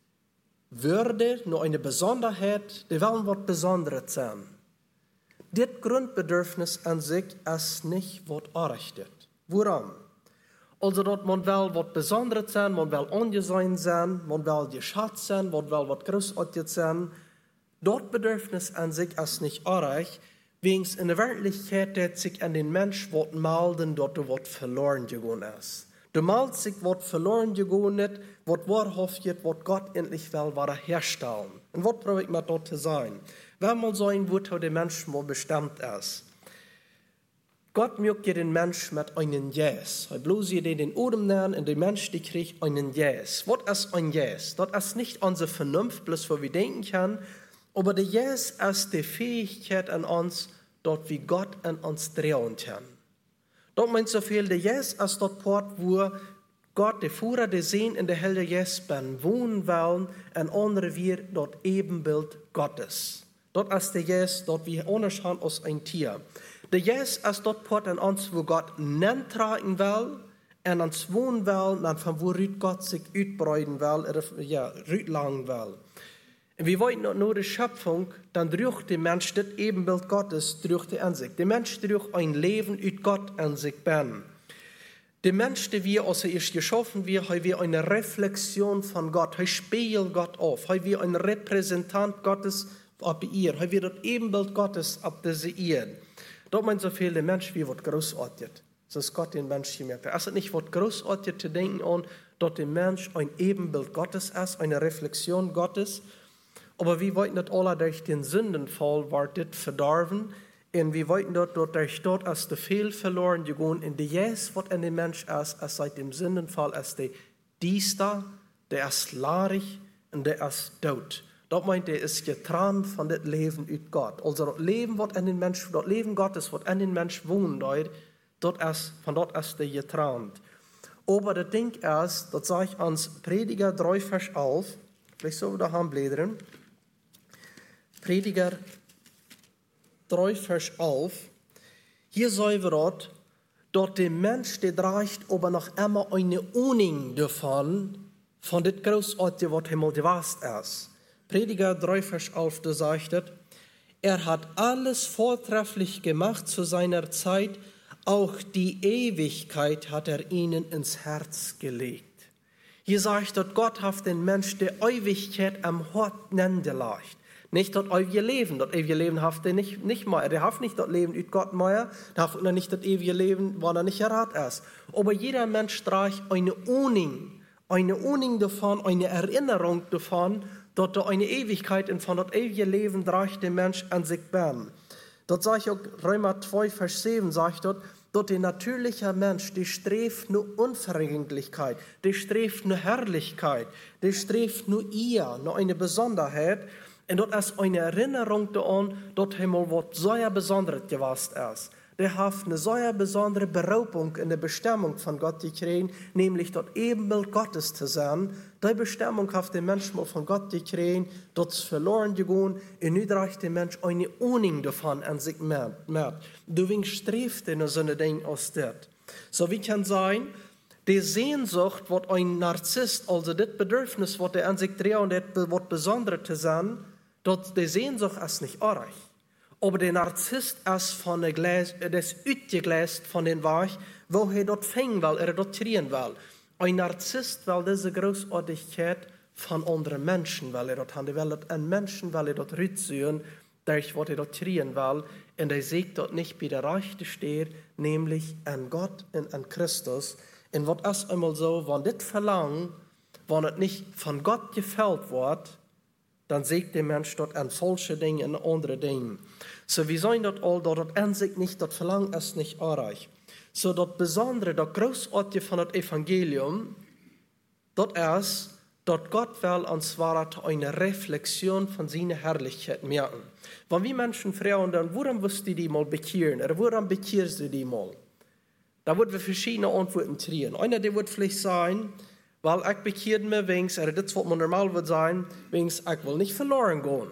Würde, nur eine Besonderheit, die wollen was Besonderes sein. Das Grundbedürfnis an sich ist nicht was errichtet. Warum? Also dort man will was Besonderes sein, man will angesehen sein, man will geschätzt sein, man will was Großartiges sein. Dort Bedürfnis an sich ist nicht erreicht, wegen in der Wirklichkeit hat sich an den Mensch was melden, dort was verloren gegangen ist. Du meldet sich was verloren gegangen ist, was wahrhaftig, was Gott endlich will, war herstellen. Und was probiere ich mal dort zu sein? Wenn man sagen wird, wo der Mensch mal bestimmt ist. Gott mögt ja den Mensch mit einem Yes. Er bloß ihr den Odem nennen und der Mensch, die kriegt einen Yes. Was ist ein Yes? Das ist nicht unsere Vernunft, bloß wo wir denken können, aber der Yes ist die Fähigkeit an uns, dort wie Gott an uns drehen kann. Dort meint so viel, der Yes ist dort Port, wo Gott, der Führer, der Sehen in der Helle Yes bin, wohnen wollen, und andere wir dort Ebenbild Gottes. Dort ist der Yes, dort wir unterschauen aus ein Tier. Der Yes ist dort Port an uns, wo Gott nennt tragen will, und uns wohnen will, und von wo Gott sich uitbreiden will, oder ja, uitlangen will. Und wir wollen nur die Schöpfung, dann durch der Mensch das Ebenbild Gottes, durch die Ansicht. Der Mensch durch ein Leben uit Gott an sich bin. Der Mensch, der wir als er ist geschaffen wird, haben wir eine Reflexion von Gott, er spiegelt Gott auf, haben wir ein Repräsentant Gottes ab ihr, haben wir das Ebenbild Gottes ab dieser Erde. Dort meint so viel, der Mensch wie wird großartig. So ist Gott den Mensch gemerkt. Es ist nicht was großartig zu denken an, dass der Mensch ein Ebenbild Gottes ist, eine Reflexion Gottes. Aber wir wollten das alle durch den Sündenfall war das verdorben. Und wir wollten dort, dort durch dort als der Fehl verloren gegangen. Und der Jes, was in dem Mensch ist, ist seit dem Sündenfall, ist der Diester, der ist laarig und der ist tot. Dat meint, er ist getrennt von dem Leben uit Gott. Also das Leben, was in den Mensch, das Leben Gottes, was in den Mensch wohnt, dort ist, von dort ist er getrennt. Aber das Ding ist, das sage ich ans Prediger drei, Vers elf, vielleicht so da haben blädern. Prediger drei, Vers elf. Hier sagen wir dort, dass der Mensch, der dreigt, aber noch immer eine Uning davon, von dem Großartige, was Himmel gewast ist. Prediger drei, Vers elf, da sagt es, er hat alles vortrefflich gemacht zu seiner Zeit, auch die Ewigkeit hat er ihnen ins Herz gelegt. Hier sagt es, Gott hat den Mensch die Ewigkeit am Hort niedergelegt. Nicht das ewige Leben, das ewige Leben hat er nicht, nicht mehr. Er hat nicht das Leben mit Gott mehr, er hat nicht das ewige Leben, weil er nicht errat ist. Aber jeder Mensch trägt eine Uning, eine Uning davon, eine Erinnerung davon, dass da eine Ewigkeit und von das ewige Leben trägt der Mensch an sich bin. Dort sage ich auch, Römer zwei, Vers sieben, sagt dort, dass der natürliche Mensch, der strebt nur Unvergänglichkeit, der strebt nur Herrlichkeit, der strebt nur ihr, nur eine Besonderheit. Und dort ist eine Erinnerung daran, dass einmal was sehr Besonderes gewesen ist. der hat eine sehr besondere Berufung in der Bestimmung von Gott gekriegt, nämlich dort Ebenbild Gottes zu sein. Die Bestimmung hat der Mensch mal von Gott gekriegt, dort verloren gegangen, und nun reicht der Mensch eine Ahnung davon an sich merkt. Deswegen strebt er so eine Ding aus das. So wie kann sein, die Sehnsucht, was ein Narzisst, also das Bedürfnis, was er an sich dreht und das was Besonderes zu sein, dort die Sehnsucht ist nicht erreicht. Aber der Narzisst ist von der Glas, das utgegläst von den Weg, wo er dort fängen will, er dort kriegen will. Ein Narzisst will diese Großartigkeit von anderen Menschen, weil er dort haben, er will dort einen Menschen, weil er dort rützen, durch was er dort kriegen will, und er sieht dort nicht bei der Rechte steht, nämlich an Gott und an Christus. Und was ist einmal so, wenn das verlangt, wenn es nicht von Gott gefällt wird, dann sieht der Mensch dort an falsche Dinge und andere Dinge. So wir sollen dort all, dort an sich nicht, dort verlangt es nicht erreicht. So dort Besondere, dort Großartige von dem Evangelium, dort ist, dort Gott will uns zwar eine Reflexion von seiner Herrlichkeit merken. Wenn wir Menschen fragen, dann woran wirst du die mal bekehren? Oder woran bekehrst du die mal? Da wird wir verschiedene Antworten kriegen. Einer, der wird vielleicht sein, weil ich bekehrt mir wegen, oder das, was man normal wird sein, wegen, ich will nicht verloren gehen.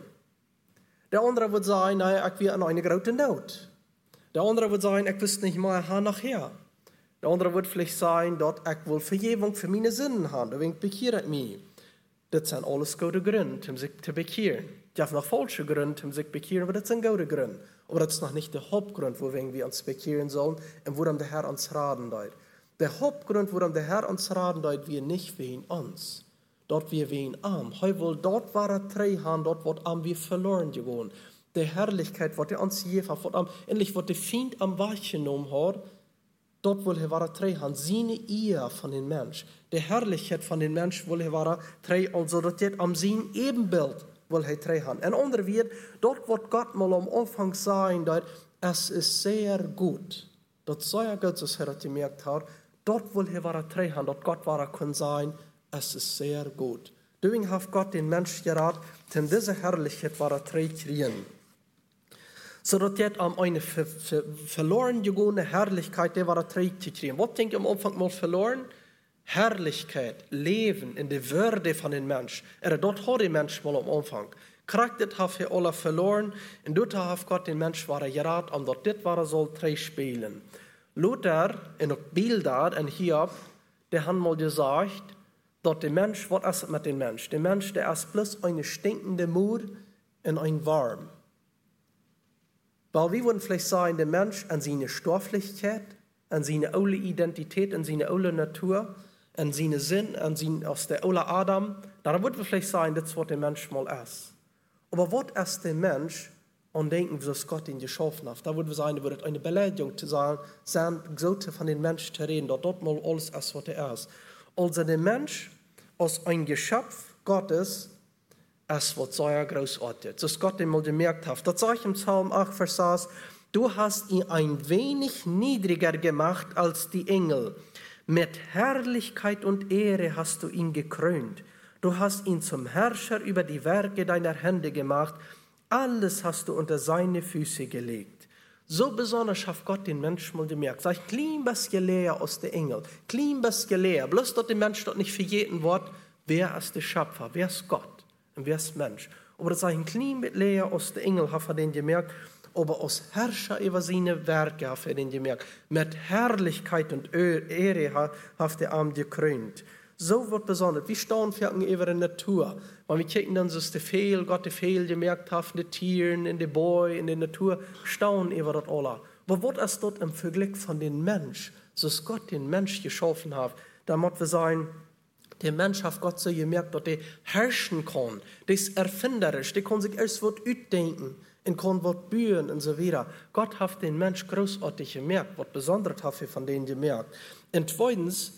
Der andere wird sein, nein, ich will an eine große Not. Der andere wird sein, ich wüsste nicht mal, ha nachher. Der andere wird vielleicht sein, dort ich will Vergebung für meine Sünden haben, deswegen bekehrt mich. Das sind alles gute Gründe, um sich zu bekehren. Ich habe noch falsche Gründe, um sich zu bekehren, aber das sind gute Gründe. Aber das ist noch nicht der Hauptgrund, weswegen wir uns bekehren sollen und woran der Herr uns raten wird. Der Hauptgrund, woran der Herr uns raten wird, wir nicht wegen uns. Dort wir wegen arm. Heu wohl dort war er drei haben, dort wird am wir verloren gegangen. Der Herrlichkeit, was er uns gegeben hat, am, endlich was der Feind am wahrgenommen hat, dort will er war er drei haben. Seine Ehe von den Menschen. Der Herrlichkeit von den Menschen will er war er drei, also dort jetzt am sein Ebenbild will er drei haben. Und andere wird, dort wird Gott mal am Anfang sagen, dort, es ist sehr gut. Dort sehr gut, dass er das gemerkt hat. Dort will er war er drei haben, dort Gott war er kann sein, es ist sehr gut. Deswegen hat Gott den Menschen geraten, denn diese Herrlichkeit war er drei kriegen. So dass jetzt um eine ver, ver, verloren gegangene Herrlichkeit, der war er drei kriegen. Was denkt ihr am Anfang mal verloren? Herrlichkeit, Leben in der Würde von den Menschen. Er dort hat der Mensch mal am Anfang. Charakter hat er alle verloren und dort hat Gott den Mensch war er geraten, um dort das war er soll drei spielen. Luther in Bildad und Hiob, der hat mal gesagt, dass der Mensch, was ist mit dem Mensch? Der Mensch, der ist bloß eine stinkende Mur und ein Warm. Weil wir würden vielleicht sagen, der Mensch an seine Stofflichkeit, an seine alte Identität, an seine alte Natur, an seine Sinn, an seine, aus der alte Adam, da würden wir vielleicht sagen, das ist, was der Mensch mal ist. Aber was ist der Mensch? Und denken, dass Gott ihn geschaffen hat. Da würden wir sagen, da würde eine Beleidigung zu sagen, sein so von den Menschen zu reden, dass dort mal alles ist, was er ist. Also der Mensch als ein Geschöpf Gottes ist, was sehr großartig ist. Das Gott einmal gemerkt hat. Das sage ich im Psalm acht, Vers sechs, du hast ihn ein wenig niedriger gemacht als die Engel. Mit Herrlichkeit und Ehre hast du ihn gekrönt. Du hast ihn zum Herrscher über die Werke deiner Hände gemacht. Alles hast du unter seine Füße gelegt. So besonders hat Gott den Menschen mal gemerkt. Sag ich, klein bisschen leer aus der Engel. Klein bisschen leer. Bloß dort der Mensch dort nicht für jeden Wort. Wer ist der Schöpfer? Wer ist Gott? Und wer ist Mensch? Aber das sag ich, ein klein bisschen leer aus der Engel hat er den gemerkt. Aber als Herrscher über seine Werke hat er den gemerkt. Mit Herrlichkeit und Ehre hat er ihn gekrönt. So wird besonders. Wir staunen für über die Natur. Wenn wir gucken, dann ist der Fehl, Gott der Fehl gemerkt hat, in den Tieren, in den Bäumen, in der Natur, staunen über das alles. Aber was ist dort im Vergleich von dem Mensch, so dass Gott den Mensch geschaffen hat, da muss wir sagen, der Mensch hat Gott so gemerkt, dass er herrschen kann. Der ist erfinderisch, der kann sich erst was ausdenken und kann was bühen und so weiter. Gott hat den Mensch großartig gemerkt, was Besonderes hat er von denen gemerkt. Und zweitens,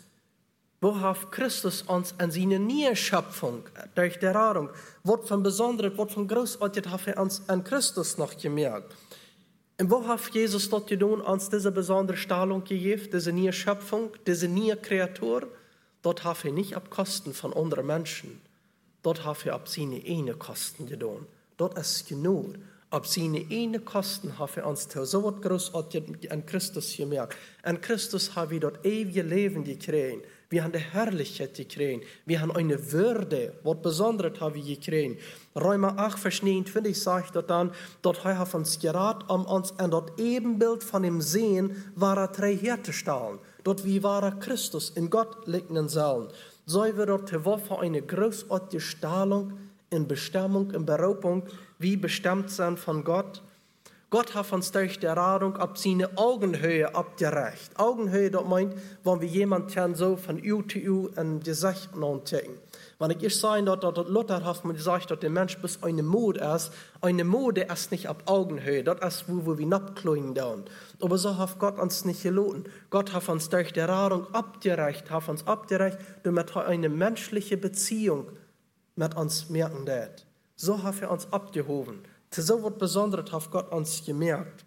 wo hat Christus uns an seine Neuschöpfung durch die Radung, was von Besonderem, was von Großartigkeit hat er uns an Christus noch gemerkt. Und wo hat Jesus dort getan, uns diese besondere Stellung gegeben, diese Neuschöpfung, diese neue Kreatur? Dort hat er nicht ab Kosten von anderen Menschen, dort hat er ab seine eigenen Kosten getan. Dort ist genug. Ab seine eine Kosten haben wir uns so was großartig an Christus gemerkt. An Christus haben wir dort ewige Leben gekriegt. Wir haben die Herrlichkeit gekriegt. Wir haben eine Würde, was Besonderes haben wir gekriegt. Römer acht, Vers neunundzwanzig sagt dort dann, dort haben wir uns gerät, um uns an dort Ebenbild von dem Sehen war drei herzustellen. Dort wie war Christus in Gott liegenden sollen. So wir dort für eine großartige Stellung in Bestimmung, in Berufung, wie bestimmt sind von Gott. Gott hat uns durch die Radung ab seine Augenhöhe abgereicht. Augenhöhe, das meint, wenn wir jemanden so von U zu U ein Gesicht anchecken. Wenn ich erst sage, dass, dass Luther hat mir gesagt, dass der Mensch bis eine Mode ist, eine Mode ist nicht ab Augenhöhe, das ist, wo, wo wir nachkloien down. Aber so hat Gott uns nicht geloten. Gott hat uns durch die Radung abgereicht, hat uns abgereicht, damit er eine menschliche Beziehung mit uns merken wird. So hat er uns abgehoben. So was Besonderes hat Gott uns gemerkt.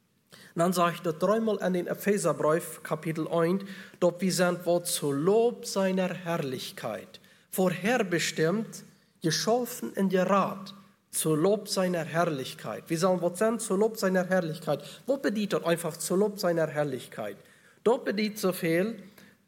Und dann sage ich das dreimal in den Epheserbrief, Kapitel eins, dort wir sind wohl zu Lob seiner Herrlichkeit. Vorherbestimmt, geschaffen in der Rat, zu Lob seiner Herrlichkeit. Wir sollen was sein, zu Lob seiner Herrlichkeit. Wo bedeutet das einfach zu Lob seiner Herrlichkeit? Dort bedeutet so viel,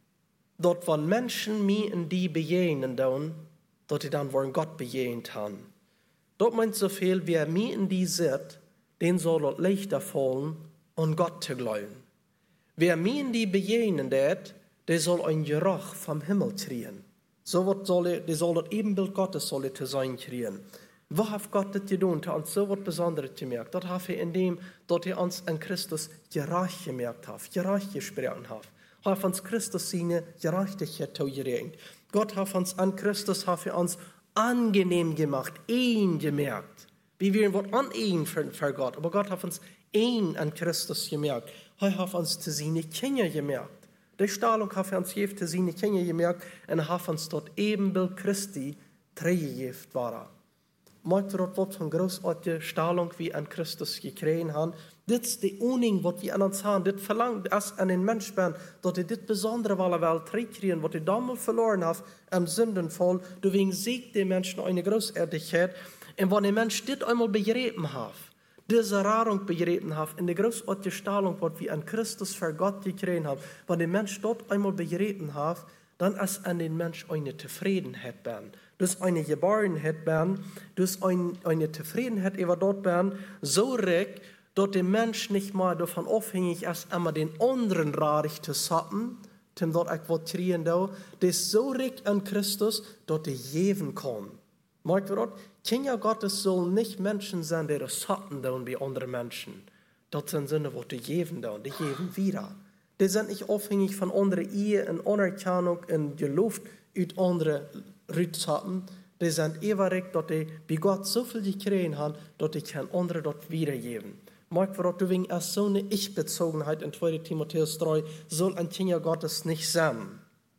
dort wenn Menschen mir in die begegnen, dort die dann wollen Gott begegnet haben. Dort meint so viel, wer mir in die sitzt, den soll dort leichter fallen, an Gott zu glauben. Wer mir in die begegnen wird, der soll ein Geruch vom Himmel kriegen. So was soll er, der soll das Ebenbild Gottes soll er zu sein kriegen. Was hat Gott das getan, hat uns so was Besonderes gemerkt? Das hat er in dem, dass er uns an Christus gerecht gemerkt hat, gerecht gesprochen hat. Hat uns Christus seine Gerechtigkeit zugerechnet. Gott hat uns an Christus, hat er uns angenehm gemacht, ein gemerkt. Wir werden was an für, für Gott, aber Gott hat uns ein an Christus gemerkt. Er hat uns zu seine Kinder gemerkt. Die Stellung hat er uns je zu seine Kinder gemerkt und er hat uns dort Ebenbild Christi treigegeben war. Merkt ihr dort was von großartiger Stellung, wie an Christus gekriegt haben? Das ist die Uning, was wir an uns haben. Das verlangt, als an den Mensch bin, dass er das Besondere von der Welt kriegen, was er damals verloren hat, am Sündenfall. Deswegen sieht der Mensch noch eine Großartigkeit. Und wenn der Mensch das einmal begriffen hat, diese Radung begriffen hat, in der großartigen Stellung, was wir an Christus für Gott gekriegt haben, wenn der Mensch dort einmal begriffen hat, dann ist an den Mensch eine Zufriedenheit werden. Dus eine Geborgenheit werden, dus ein, eine Zufriedenheit über dort werden, so recht, dass der Mensch nicht mal davon abhängig ist, immer den anderen radig zu satten, dem dort etwas kriegen da, das so recht an Christus, dass er geben kann. Merkt ihr das? Kinder Gottes sollen nicht Menschen sein, die das satten da wie andere Menschen. Das sind Sinne, was die geben da, die geben wieder. Die sind nicht abhängig von anderen Ehe und Anerkennung und die Luft uit andere Rüts haben. Die sind ewig, dass die bei Gott so viel gekriegt haben, dass die kein andere dort wiedergeben. Merkt ihr, deswegen ist so eine Ich-Bezogenheit in zweiter Timotheus drei, soll ein Kinder Gottes nicht sein.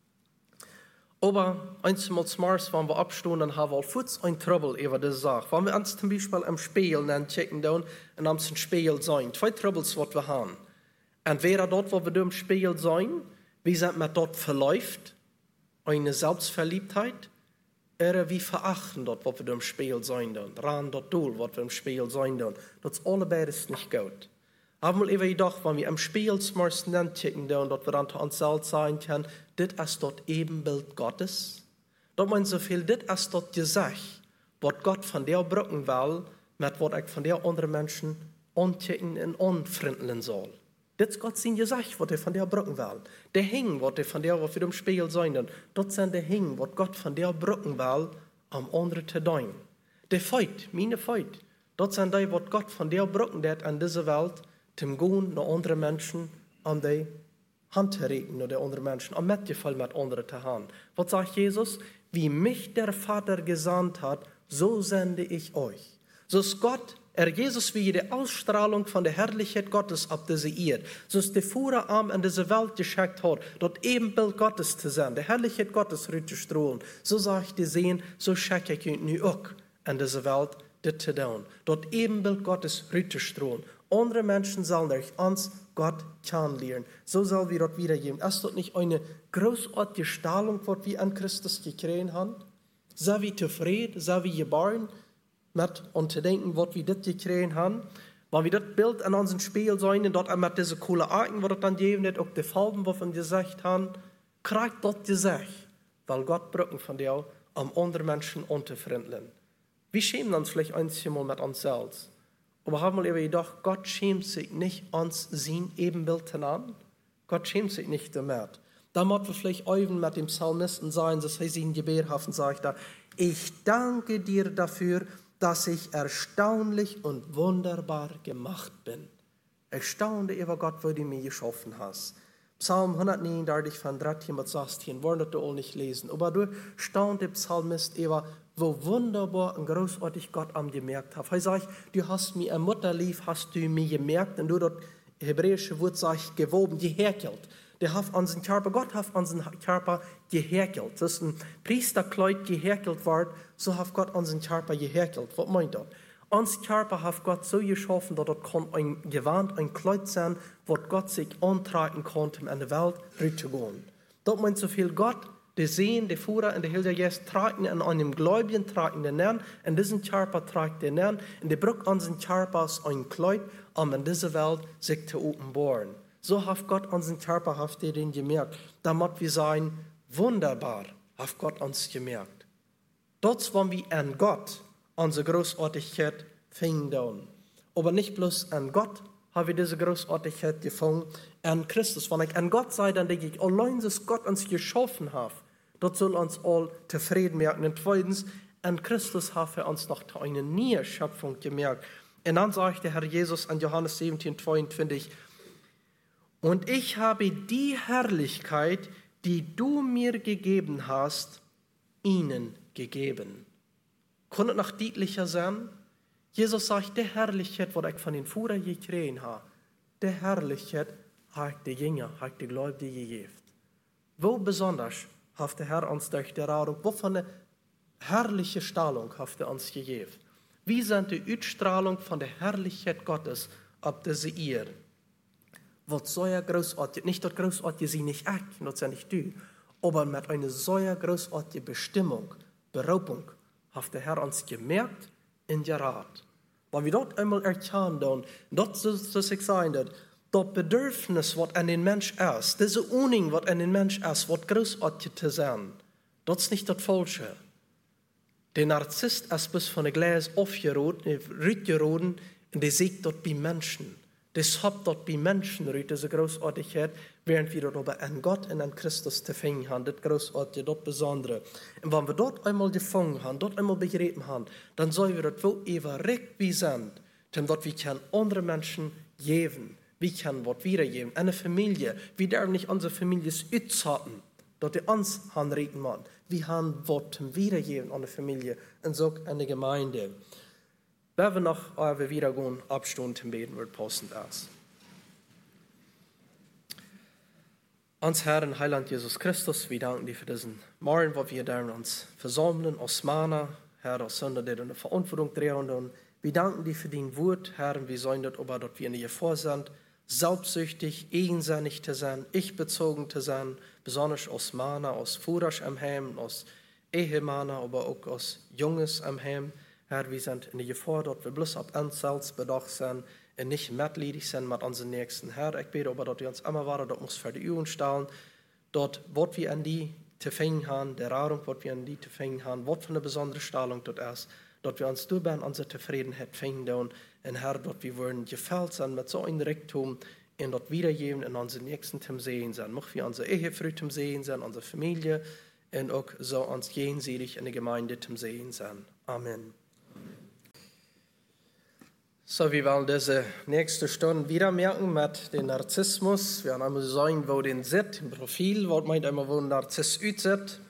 Aber einmal Mars, wenn wir abstehen, dann haben wir kurz ein Trouble über diese Sache. Wenn wir uns zum Beispiel am Spiegel dann checken und am Spiegel sein, zwei Troubles, was wir haben. Entweder dort, wo wir im Spiegel sein, wie sind wir dort verläuft, eine Selbstverliebtheit, oder wie verachten dort, wo wir im Spiegel sein dann, ran dort durch, was wir im Spiegel sein dann. Das ist alle beides nicht gut. Haben wir immer gedacht, wenn wir im Spiegel dann checken dann, dass wir dann zu uns selbst sein können, das ist dort Ebenbild Gottes. Dort meint so viel, das ist dort gesagt, was Gott von der brücken will, mit was ich von der anderen Menschen anchecken und anfrindeln soll. Das ist Gott sein gesagt, was er von der brücken will. Der Hing, was er von der, was wir im Spiegel sein dann, das sind der Hing, was Gott von der brücken will, am anderen zu tun. Der Feit, meine Feit, das sind die, was Gott von der brücken wird an dieser Welt, zum Gehen nach anderen Menschen, an die Hand zu reichen, nach der anderen Menschen, am Mitgefühl mit anderen zu haben. Was sagt Jesus? Wie mich der Vater gesandt hat, so sende ich euch. So ist Gott, er Jesus wie die Ausstrahlung von der Herrlichkeit Gottes auf diese Erde. So ist der Vorarm in diese Welt geschickt hat, dort Ebenbild Gottes zu sein, der Herrlichkeit Gottes zu strahlen. So sage ich dir sehen, so schicke ich ihn nu auch in diese Welt, das zu tun. Dort Ebenbild Gottes zu strahlen. Andere Menschen sollen durch uns Gott kennenlernen. So soll wir dort wiedergeben. Ist das nicht eine großartige Stellung, was wir an Christus gekriegt haben? Sind wir zufrieden? Sind wir geboren? mit und zu denken, was wir das gekriegt haben. Wenn wir das Bild an unserem Spiel sehen, und dort mit diese coole Arten, was dann geben wird, auch die Farben, was wir gesagt haben, kriegt dort gesagt, weil Gott brücken von dir, um andere Menschen unterfreundlichen. Wir schämen uns vielleicht einmal mit uns selbst. Aber haben wir gedacht, Gott schämt sich nicht uns sein Ebenbild an. Gott schämt sich nicht damit. Da muss wir vielleicht üben mit dem Psalmisten sein, dass er ihn gebärhaft sagt, ich danke dir dafür, dass ich erstaunlich und wunderbar gemacht bin. Erstaunlich über Gott, wo du mir geschaffen hast. Psalm hundertneunundachtzig von dreizehn bis sechzehn, wollen das auch nicht lesen. Aber du staunt der Psalmist über, wo wunderbar und großartig Gott am gemerkt hat. Er sagt, du hast mir eine Mutter lieb, hast du mir gemerkt, und du das hebräische Wort sagt, gewoben, gehäkelt. Der hat unseren Körper, Gott hat unseren Körper gehäkelt. Das ist ein Priesterkleid gehäkelt wird, so hat Gott unseren Körper gehäkelt. Was meint das? Unser Körper hat Gott so geschaffen, dass das ein Gewand, ein Kleid sein, was Gott sich antragen konnte, um in die Welt rauszugehen. Das meint so viel Gott, der Sehen, der Führer und der Heilige Geist tragen in einem Gläubigen, tragen den Herrn, in diesem Körper tragen den Herrn, und der braucht unseren Körper als ein Kleid, um in dieser Welt sich zu offenbaren. So hat Gott unseren Körper, hat er den gemerkt. Damit wir sein, wunderbar, hat Gott uns gemerkt. Dort wollen wir an Gott unsere Großartigkeit finden. Aber nicht bloß an Gott haben wir diese Großartigkeit gefunden, an Christus. Wenn ich an Gott sei, dann denke ich, allein, dass Gott uns geschaffen hat, das soll uns all zufrieden merken. Und zweitens, an Christus hat er uns noch eine neue Schöpfung gemerkt. Und dann sagt der Herr Jesus an Johannes siebzehn, zweiundzwanzig, und ich habe die Herrlichkeit, die du mir gegeben hast, ihnen gegeben. Kann es noch deutlicher sein? Jesus sagt, die Herrlichkeit, die ich von den Führer gekriegt habe, die Herrlichkeit hat die Jünger, hat die Gläubigen gegeben. Wo besonders hat der Herr uns durch die Radung, wo von einer herrlichen Strahlung hat er uns gegeben? Wie sind die Ausstrahlung von der Herrlichkeit Gottes auf diese Erde? Was so großartig, nicht das großartige sie nicht ich, das ja nicht du, aber mit einer so großartigen Bestimmung, Berufung, hat der Herr uns gemerkt in der Rat. Wenn wir dort einmal erkennen, dort soll ich sagen, das Bedürfnis, was an den Mensch ist, diese Uning, was an den Mensch ist, was großartig zu sein, das ist nicht das Falsche. Der Narzisst ist bis von der Glas aufgeroten, rütgeroden, und der sieht dort bei Menschen. Das hat dort bei Menschen rüt, diese Großartigkeit, während wir dort aber an Gott und an Christus zu finden haben, das Großartige, das Besondere. Und wenn wir dort einmal gefangen haben, dort einmal begriffen haben, dann sollen wir dort wo überregt wie sind, denn dort wir können andere Menschen geben, wir können was wiedergeben, eine Familie, wir dürfen nicht unsere Familie auszaten, dort die uns haben reden wollen, wir haben was zum Wiedergeben an eine Familie und so eine Gemeinde. Wenn wir noch äh, wieder gehen, abstunden zum Beten, wird passend aus. Uns Herrn, Heiland Jesus Christus, wir danken dir für diesen Morgen, wo wir da uns versammeln, aus Mana, Herr, aus Sünder, die eine Verantwortung drehen. Wir danken dir für dein Wort, Herr, wir sollen dort, aber dort wir in dir vor sind, selbstsüchtig, eigensinnig zu sein, ich-bezogen zu sein, besonders aus Mana, aus Furasch am Heim, aus Ehemana, aber auch aus Junges am Heim. Herr, wir sind in der Gefahr, dass wir bloß auf uns selbst bedacht sind und nicht mitleidig sind mit unseren Nächsten. Herr, ich bete aber, dass wir uns immer weiter dort uns für die Übung stellen, dort, was wir an die zu finden haben, der Radung, was wir an die zu finden haben, was für eine besondere Stellung dort ist, dass wir uns durch unsere Zufriedenheit finden und Herr, dass wir wollen gefällt sein mit so einem Reichtum und dort wiedergeben in unseren Nächsten zum Sehen sein. Möchten wir unsere Ehefrau zum Sehen sein, unsere Familie und auch so uns gegenseitig in der Gemeinde zum Sehen sein. Amen. So, wir wollen diese nächste Stunde wieder merken mit dem Narzissmus. Wir werden einmal sagen, wo den sitzt, im Profil, wo meint einmal, wo ein Narziss sitzt.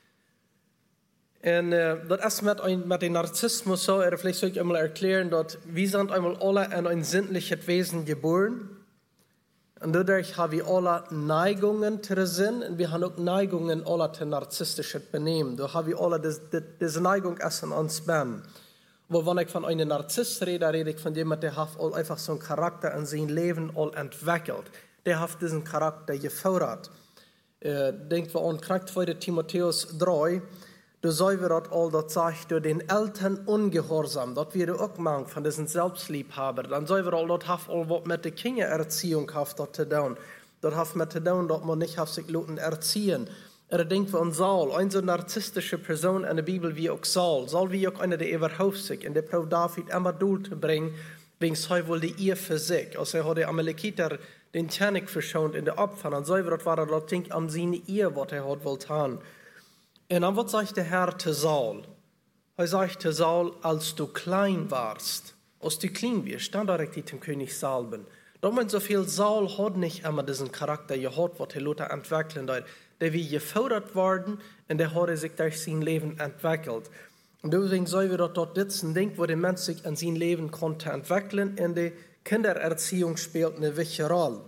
Und äh, das ist mit, ein, mit dem Narzissmus so, oder vielleicht soll ich einmal erklären, dass wir sind einmal alle in ein sinnliches Wesen geboren. Und dadurch haben wir alle Neigungen zu Sinn und wir haben auch Neigungen alle zu narzisstisches Benehmen. Da haben wir alle das, das, diese Neigung erst in uns Ben. Aber wenn ich von einem Narzisst rede, rede ich von jemandem, der hat einfach so einen Charakter in seinem Leben all entwickelt. Der hat diesen Charakter gefördert. Äh, denkt wir an zweiter Timotheus drei, du soll wir dort all dort sagt, du den Eltern ungehorsam, dort wir auch machen von diesen Selbstliebhaber, dann soll wir all dort haben, all was mit der Kindererziehung haft dort zu tun. Dort haft mit zu tun, dort man nicht auf sich Leuten erziehen. Er denkt von Saul, eine so narzisstische Person in der Bibel wie auch Saul. Saul wie auch einer, der überhaupt sich in der Frau David immer durchzubringen, wegen sei wohl die Ehe für sich. Also er hat die Amalekiter den Tjernik verschont in der Opfer. Und so war er dort denkt an seine Ehe, was er hat wohl tun. Und dann was sagt der Herr zu Saul? Er sagt zu Saul, als du klein warst, als du klein wirst, stand direkt dem König Salben. Doch man so viel Saul hat nicht immer diesen Charakter gehabt, was er Luther entwickeln hat. Der wie gefördert worden und der hat sich durch sein Leben entwickelt. Und deswegen sollen wir dort sitzen, denken, wo der Mensch sich in sein Leben konnte entwickeln, in der Kindererziehung spielt eine wichtige Rolle.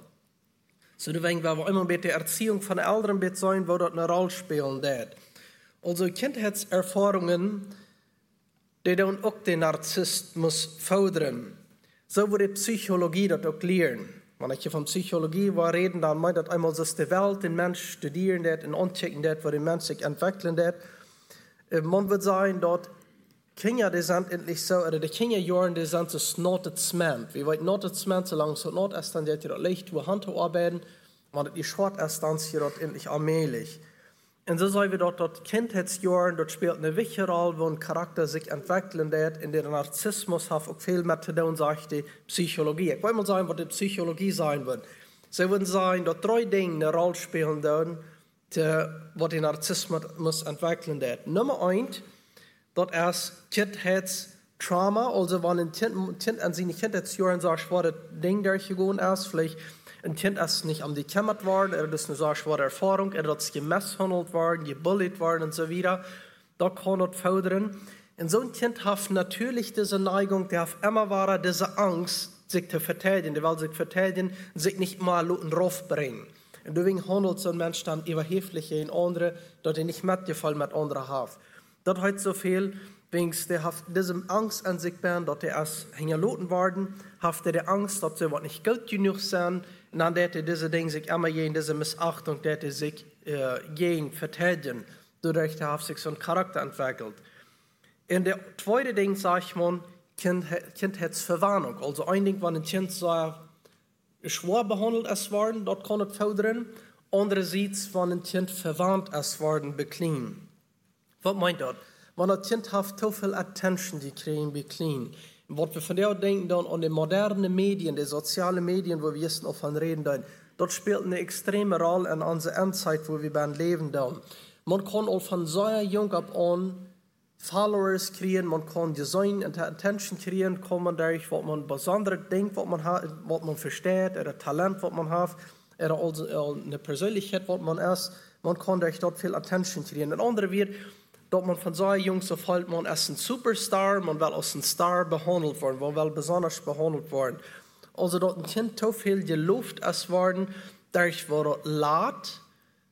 So deswegen, wenn wir immer mit der Erziehung von Eltern mit sein, wo dort eine Rolle spielen wird. Also Kindheitserfahrungen, die dann auch den Narzisst muss fördern. So wird die Psychologie dort auch lernen. Wenn ich von Psychologie war reden, dann meint das einmal, dass die Welt den Mensch studieren wird und entdecken wird, wo der Mensch sich entwickeln wird. Man wird sagen, dort Kinder, die sind endlich so, oder die Kinderjahren, die sind das Notizement. Wie weit Notizement, solange es not ist, dann wird ihr dort leicht über Hand arbeiten, wenn das die Schwert ist, dann ist hier dort endlich allmählich. Und so sagen wir dort, dort Kindheitsjahren, dort spielt eine wichtige Rolle, wo ein Charakter sich entwickeln wird, in der Narzissmus hat auch viel mehr zu tun, sagt die Psychologie. Ich wollte mal sagen, was die Psychologie sein wird. Sie würden sagen, dass drei Dinge eine Rolle spielen werden, was der Narzissmus entwickeln wird. Nummer eins, das ist Kindheitstrauma, also wenn ein Kind an seine Kindheitsjahren so ein schweres Ding durchgegangen ist, vielleicht ein Kind ist nicht am gekümmert worden, er ist eine so schwere Erfahrung, er ist gemisshandelt worden, gebullied worden und so weiter. Da kann das fördern. Und so ein Kind hat natürlich diese Neigung, der hat immer war diese Angst, sich zu verteidigen, der will sich verteidigen, sich nicht mal raufbringen. Und deswegen handelt so ein Mensch dann überheblich in andere, dass er nicht mitgefallen mit anderen hat. Das hat so viel, wegen der hat diese Angst an sich bin, dass er erst hingelaten worden, hat er die Angst, dass sie was nicht gut genug sind, und dann hat er diese Dinge sich immer gegen diese Missachtung, dass er sich äh, gegen verteidigen. Dadurch hat er sich so einen Charakter entwickelt. Und der zweite Ding, sage ich mal, kind, Kindheitsverwarnung. Also ein Ding, wenn ein Kind so schwer behandelt ist worden, dort kann es fördern. Andererseits, wenn ein Kind verwarnt ist worden, beklean. Was meint das? Wenn ein Kind hat so viel Attention, die kriegen, beklean. Was wir von der denken dann an die modernen Medien, die sozialen Medien, wo wir jetzt noch von reden, dann, dort spielt eine extreme Rolle in unserer Endzeit, wo wir beim Leben dann. Man kann auch von so jung ab an Followers kriegen, man kann Design und Attention kriegen, kann man dadurch, was man besonders denkt, was man hat, was man versteht, oder Talent, was man hat, oder also eine Persönlichkeit, was man ist, man kann dadurch dort viel Attention kriegen. Und andere wird, dass man von so jung so fällt, man ist ein Superstar, man will als ein Star behandelt werden, man will besonders behandelt werden. Also dort ein Kind so viel gelobt ist worden, dadurch war er laut,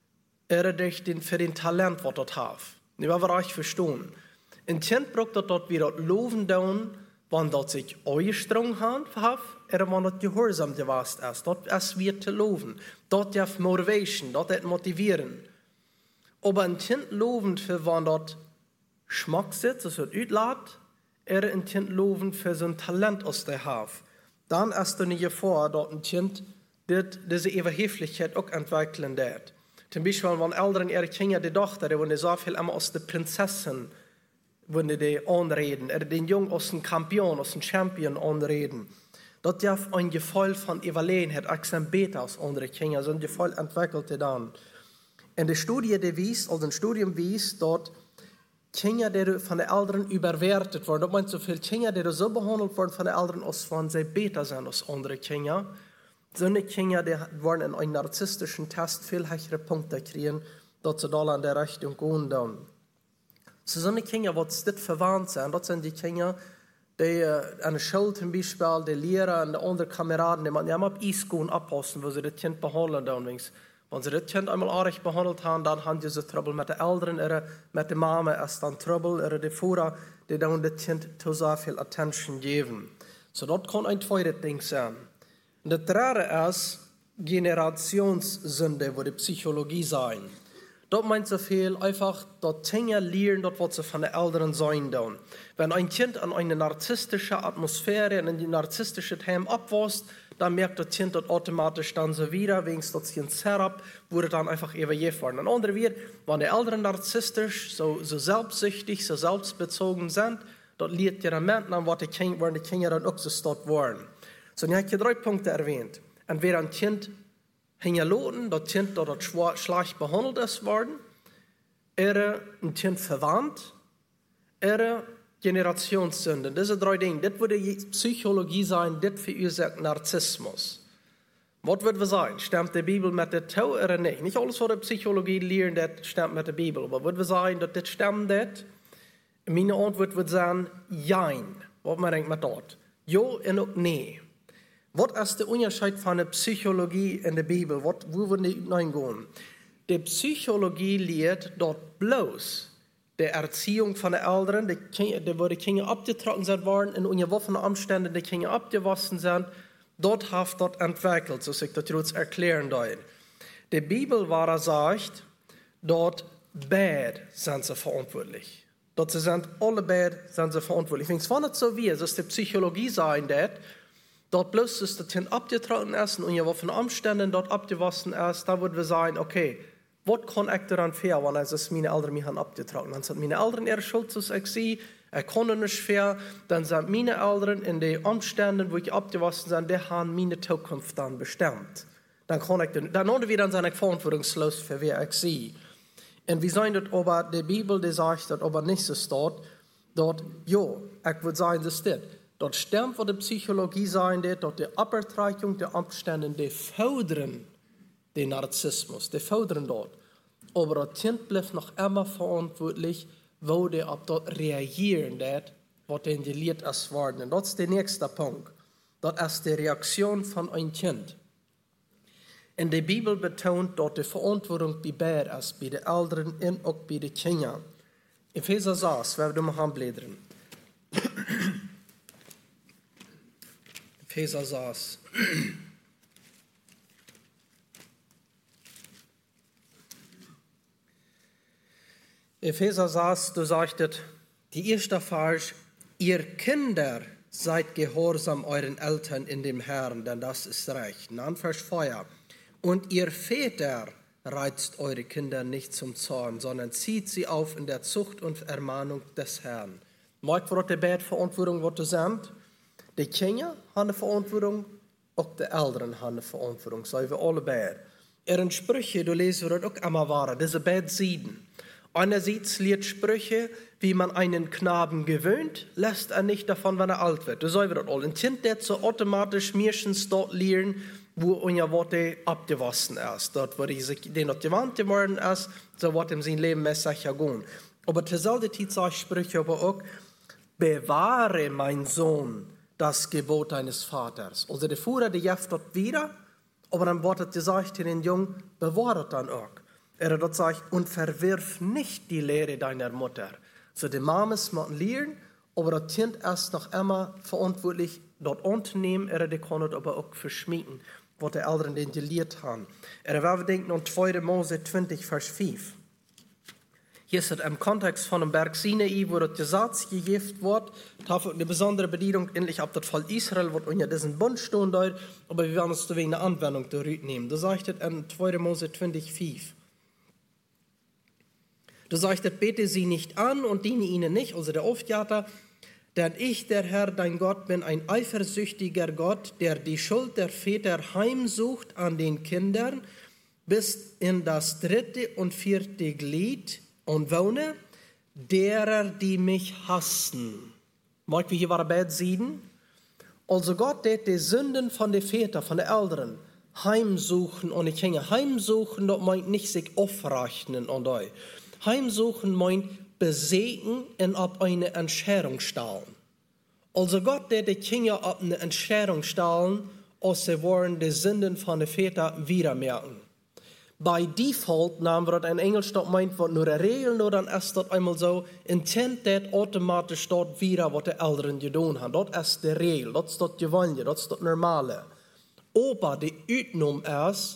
oder durch den, für den Talent, was er hat. Ich will euch verstehen. Ein Kind braucht dort wieder loben down, wenn dort sich eingestrungen hat, oder wenn dort gehorsam gewesen ist. Dort ist wir zu loben. Dort hat Motivation, dort hat motivieren. Aber ein Kind loben für wenn dort Schmack sitzt, das wird utlaat, oder ein Kind loben für so ein Talent aus der Haft. Dann ist dann nicht vor, dort ein Kind diese Überheblichkeit auch entwickeln wird. Zum Beispiel, wenn Eltern ihre Kinder, die Tochter, die wollen so viel immer aus der Prinzessin, wenn die anreden, oder den Jungen aus dem Kampion, aus dem Champion anreden. Das darf ein Gefühl von Überlegenheit, Exempet aus anderen Kindern, so ein Gefühl entwickelte dann. In der Studie, die wies, also ein Studium wies, dort Kinder, die von den Eltern überwertet wurden. Das meint so viele Kinder, die so behandelt wurden von den Eltern, als wenn sie besser sind als andere Kinder. So eine Kinder, die wollen in einem narzisstischen Test viel höhere Punkte kriegen, dass sie da in der Richtung gehen dann. So eine Kinder, die das verwandt sind, das sind die Kinder, die an der Schule zum Beispiel, die Lehrer und die anderen Kameraden, die man ja immer auf Eisgehen abpassen, wo sie das Kind behandeln dann. Wenn sie das Kind einmal arg behandelt haben, dann haben sie Trouble mit den Eltern, oder mit der Mama ist dann Trouble, oder die Vater, die dann das Kind zu so viel Attention geben. So, das kann ein zweites Ding sein. Und das dritte ist Generationssünde, wo die Psychologie sein. Das meint so viel einfach, dass Dinge lernen, das was sie von den Eltern sein tun. Wenn ein Kind an eine narzisstische Atmosphäre, in ein narzisstisches Heim abwächst, dann merkt das Kind das automatisch dann so wieder, wegen das Kind Zerab, wurde dann einfach evaluiert worden. Ein anderer wird, wenn die Eltern narzisstisch, so, so selbstsüchtig, so selbstbezogen sind, das liegt ja Menschen an, was die Kinder, die Kinder dann auch so dort waren. So, ich habe hier drei Punkte erwähnt. Entweder ein Kind hingeloten, das Kind dort schlecht behandelt ist worden, oder ein Kind verwandt, oder Generationssünden. Diese drei Dinge, das würde Psychologie sein, das verursacht Narzissmus. Was wird wir sein? Stimmt die Bibel mit der Tau oder nicht? Nicht alles, was die Psychologie lernt, das stimmt mit der Bibel. Aber wird wir sagen, dass das stimmt, das? Meine Antwort wird sein, jein. Was man denkt mit dort? Ja und auch nee. Was ist der Unterschied von der Psychologie in der Bibel? What, wo würden die hineingehen? Die Psychologie lehrt dort bloß die Erziehung von den Eltern, die, die, wo die Kinder abgetrocknet sind worden, in ungewaffenen Umständen die Kinder abgewaschen sind, dort hat dort entwickelt, so ich das jetzt erklären darf. Die Bibel war sagt, dort beide sind sie verantwortlich. Dort sind alle beide sind sie verantwortlich. Wenn es nicht so wie es ist, die Psychologie sein wird, dort bloß ist das Kind abgetrocknet ist, in ungewaffenen Umständen dort abgewaschen ist, da würden wir sagen, okay, was kann ich daran fair, wenn es meine Eltern mich haben abgetragen? Dann sind meine Eltern ihre Schuld, als ich sie, ich konnte nicht fair. Dann sind meine Eltern in den Umständen, wo ich abgewaschen bin, die haben meine Zukunft dann bestimmt. Dann kann ich, dann ohne wieder dann verantwortungslos für wer ich sie. Und wir sagen das aber, die Bibel, die sagt das aber nicht so dort, dort, jo, ich würde sagen, das ist das. Dort stimmt, was die Psychologie sagen wird, dort die Abtreibung der Umstände, die fördern den Narzissmus, die fördern dort. Aber das Kind bleibt noch immer verantwortlich, wo der auf dort reagieren wird, was denn gelehrt ist worden. Und das ist der nächste Punkt. Das ist die Reaktion von einem Kind. In der Bibel betont, dass die Verantwortung bei beiden ist, bei den Eltern und auch bei den Kindern. Epheser sechs, wir werden mal blättern. Epheser sechs. Epheser sechs, du sagtest, die erste Vers, ihr Kinder seid gehorsam euren Eltern in dem Herrn, denn das ist recht. Dann Vers vier, und ihr Väter reizt eure Kinder nicht zum Zorn, sondern zieht sie auf in der Zucht und Ermahnung des Herrn. Mag wir die beide Verantwortung, was du sagst? Die Kinder haben eine Verantwortung, auch die Eltern haben eine Verantwortung, so wir alle beide. In Sprüche, du lesen wir das auch immer wahr, diese beiden Seiten. Einerseits lehrt Sprüche, wie man einen Knaben gewöhnt, lässt er nicht davon, wenn er alt wird. Das sagen wir das all. Ein Kind, der so automatisch meistens dort lernen, wo unser Worte abgewaschen ist. Dort, wo den auf die Wand geworden ist, so wird ihm sein Leben mehr sicher gehen. Aber zur selben Zeit sagt Sprüche aber auch, bewahre, mein Sohn, das Gebot deines Vaters. Also der Vater, der jäft dort wieder, aber dann wird es gesagt zu den Jungen, bewahre dann auch. Er hat gesagt, und verwirf nicht die Lehre deiner Mutter. So die Mames müssen lernen, aber das Kind ist noch immer verantwortlich, dort anzunehmen, er kann es aber auch verschmieden, was die Eltern den gelehrt haben. Er will denken an zweiter Mose zwanzig, Vers fünf. Hier ist es im Kontext von dem Berg Sinai, wo das Gesetz gegeben wird, dafür eine besondere Bedienung, endlich ab das Volk Israel, wird unter diesen Bund stehen dort, aber wir werden uns wegen der Anwendung zurücknehmen. Das sagt es in zweiter Mose zwanzig, fünf. Du sagst, bete sie nicht an und diene ihnen nicht, also der Aufjater, denn ich, der Herr, dein Gott, bin ein eifersüchtiger Gott, der die Schuld der Väter heimsucht an den Kindern bis in das dritte und vierte Glied und wohne derer, die mich hassen. Mag wir hier war Bett sehen? Also Gott, der die Sünden von den Vätern, von den Eltern heimsuchen und die Kinder heimsuchen, das meint nicht sich aufrechnen und euch. Heimsuchen meint besegen und auf eine Entscheidung stellen. Also Gott, der die Kinder auf eine Entscheidung stellen, als sie wollen die Sünden von den Vätern wieder merken. Bei Default nahmen wir das in Englisch, das meint, was nur eine Regel, nur dann ist das einmal so, intent das automatisch dort wieder, was die Eltern getan haben. Das ist die Regel, das ist das Gewöhnliche, das ist das Normale. Aber die Ausnahme ist,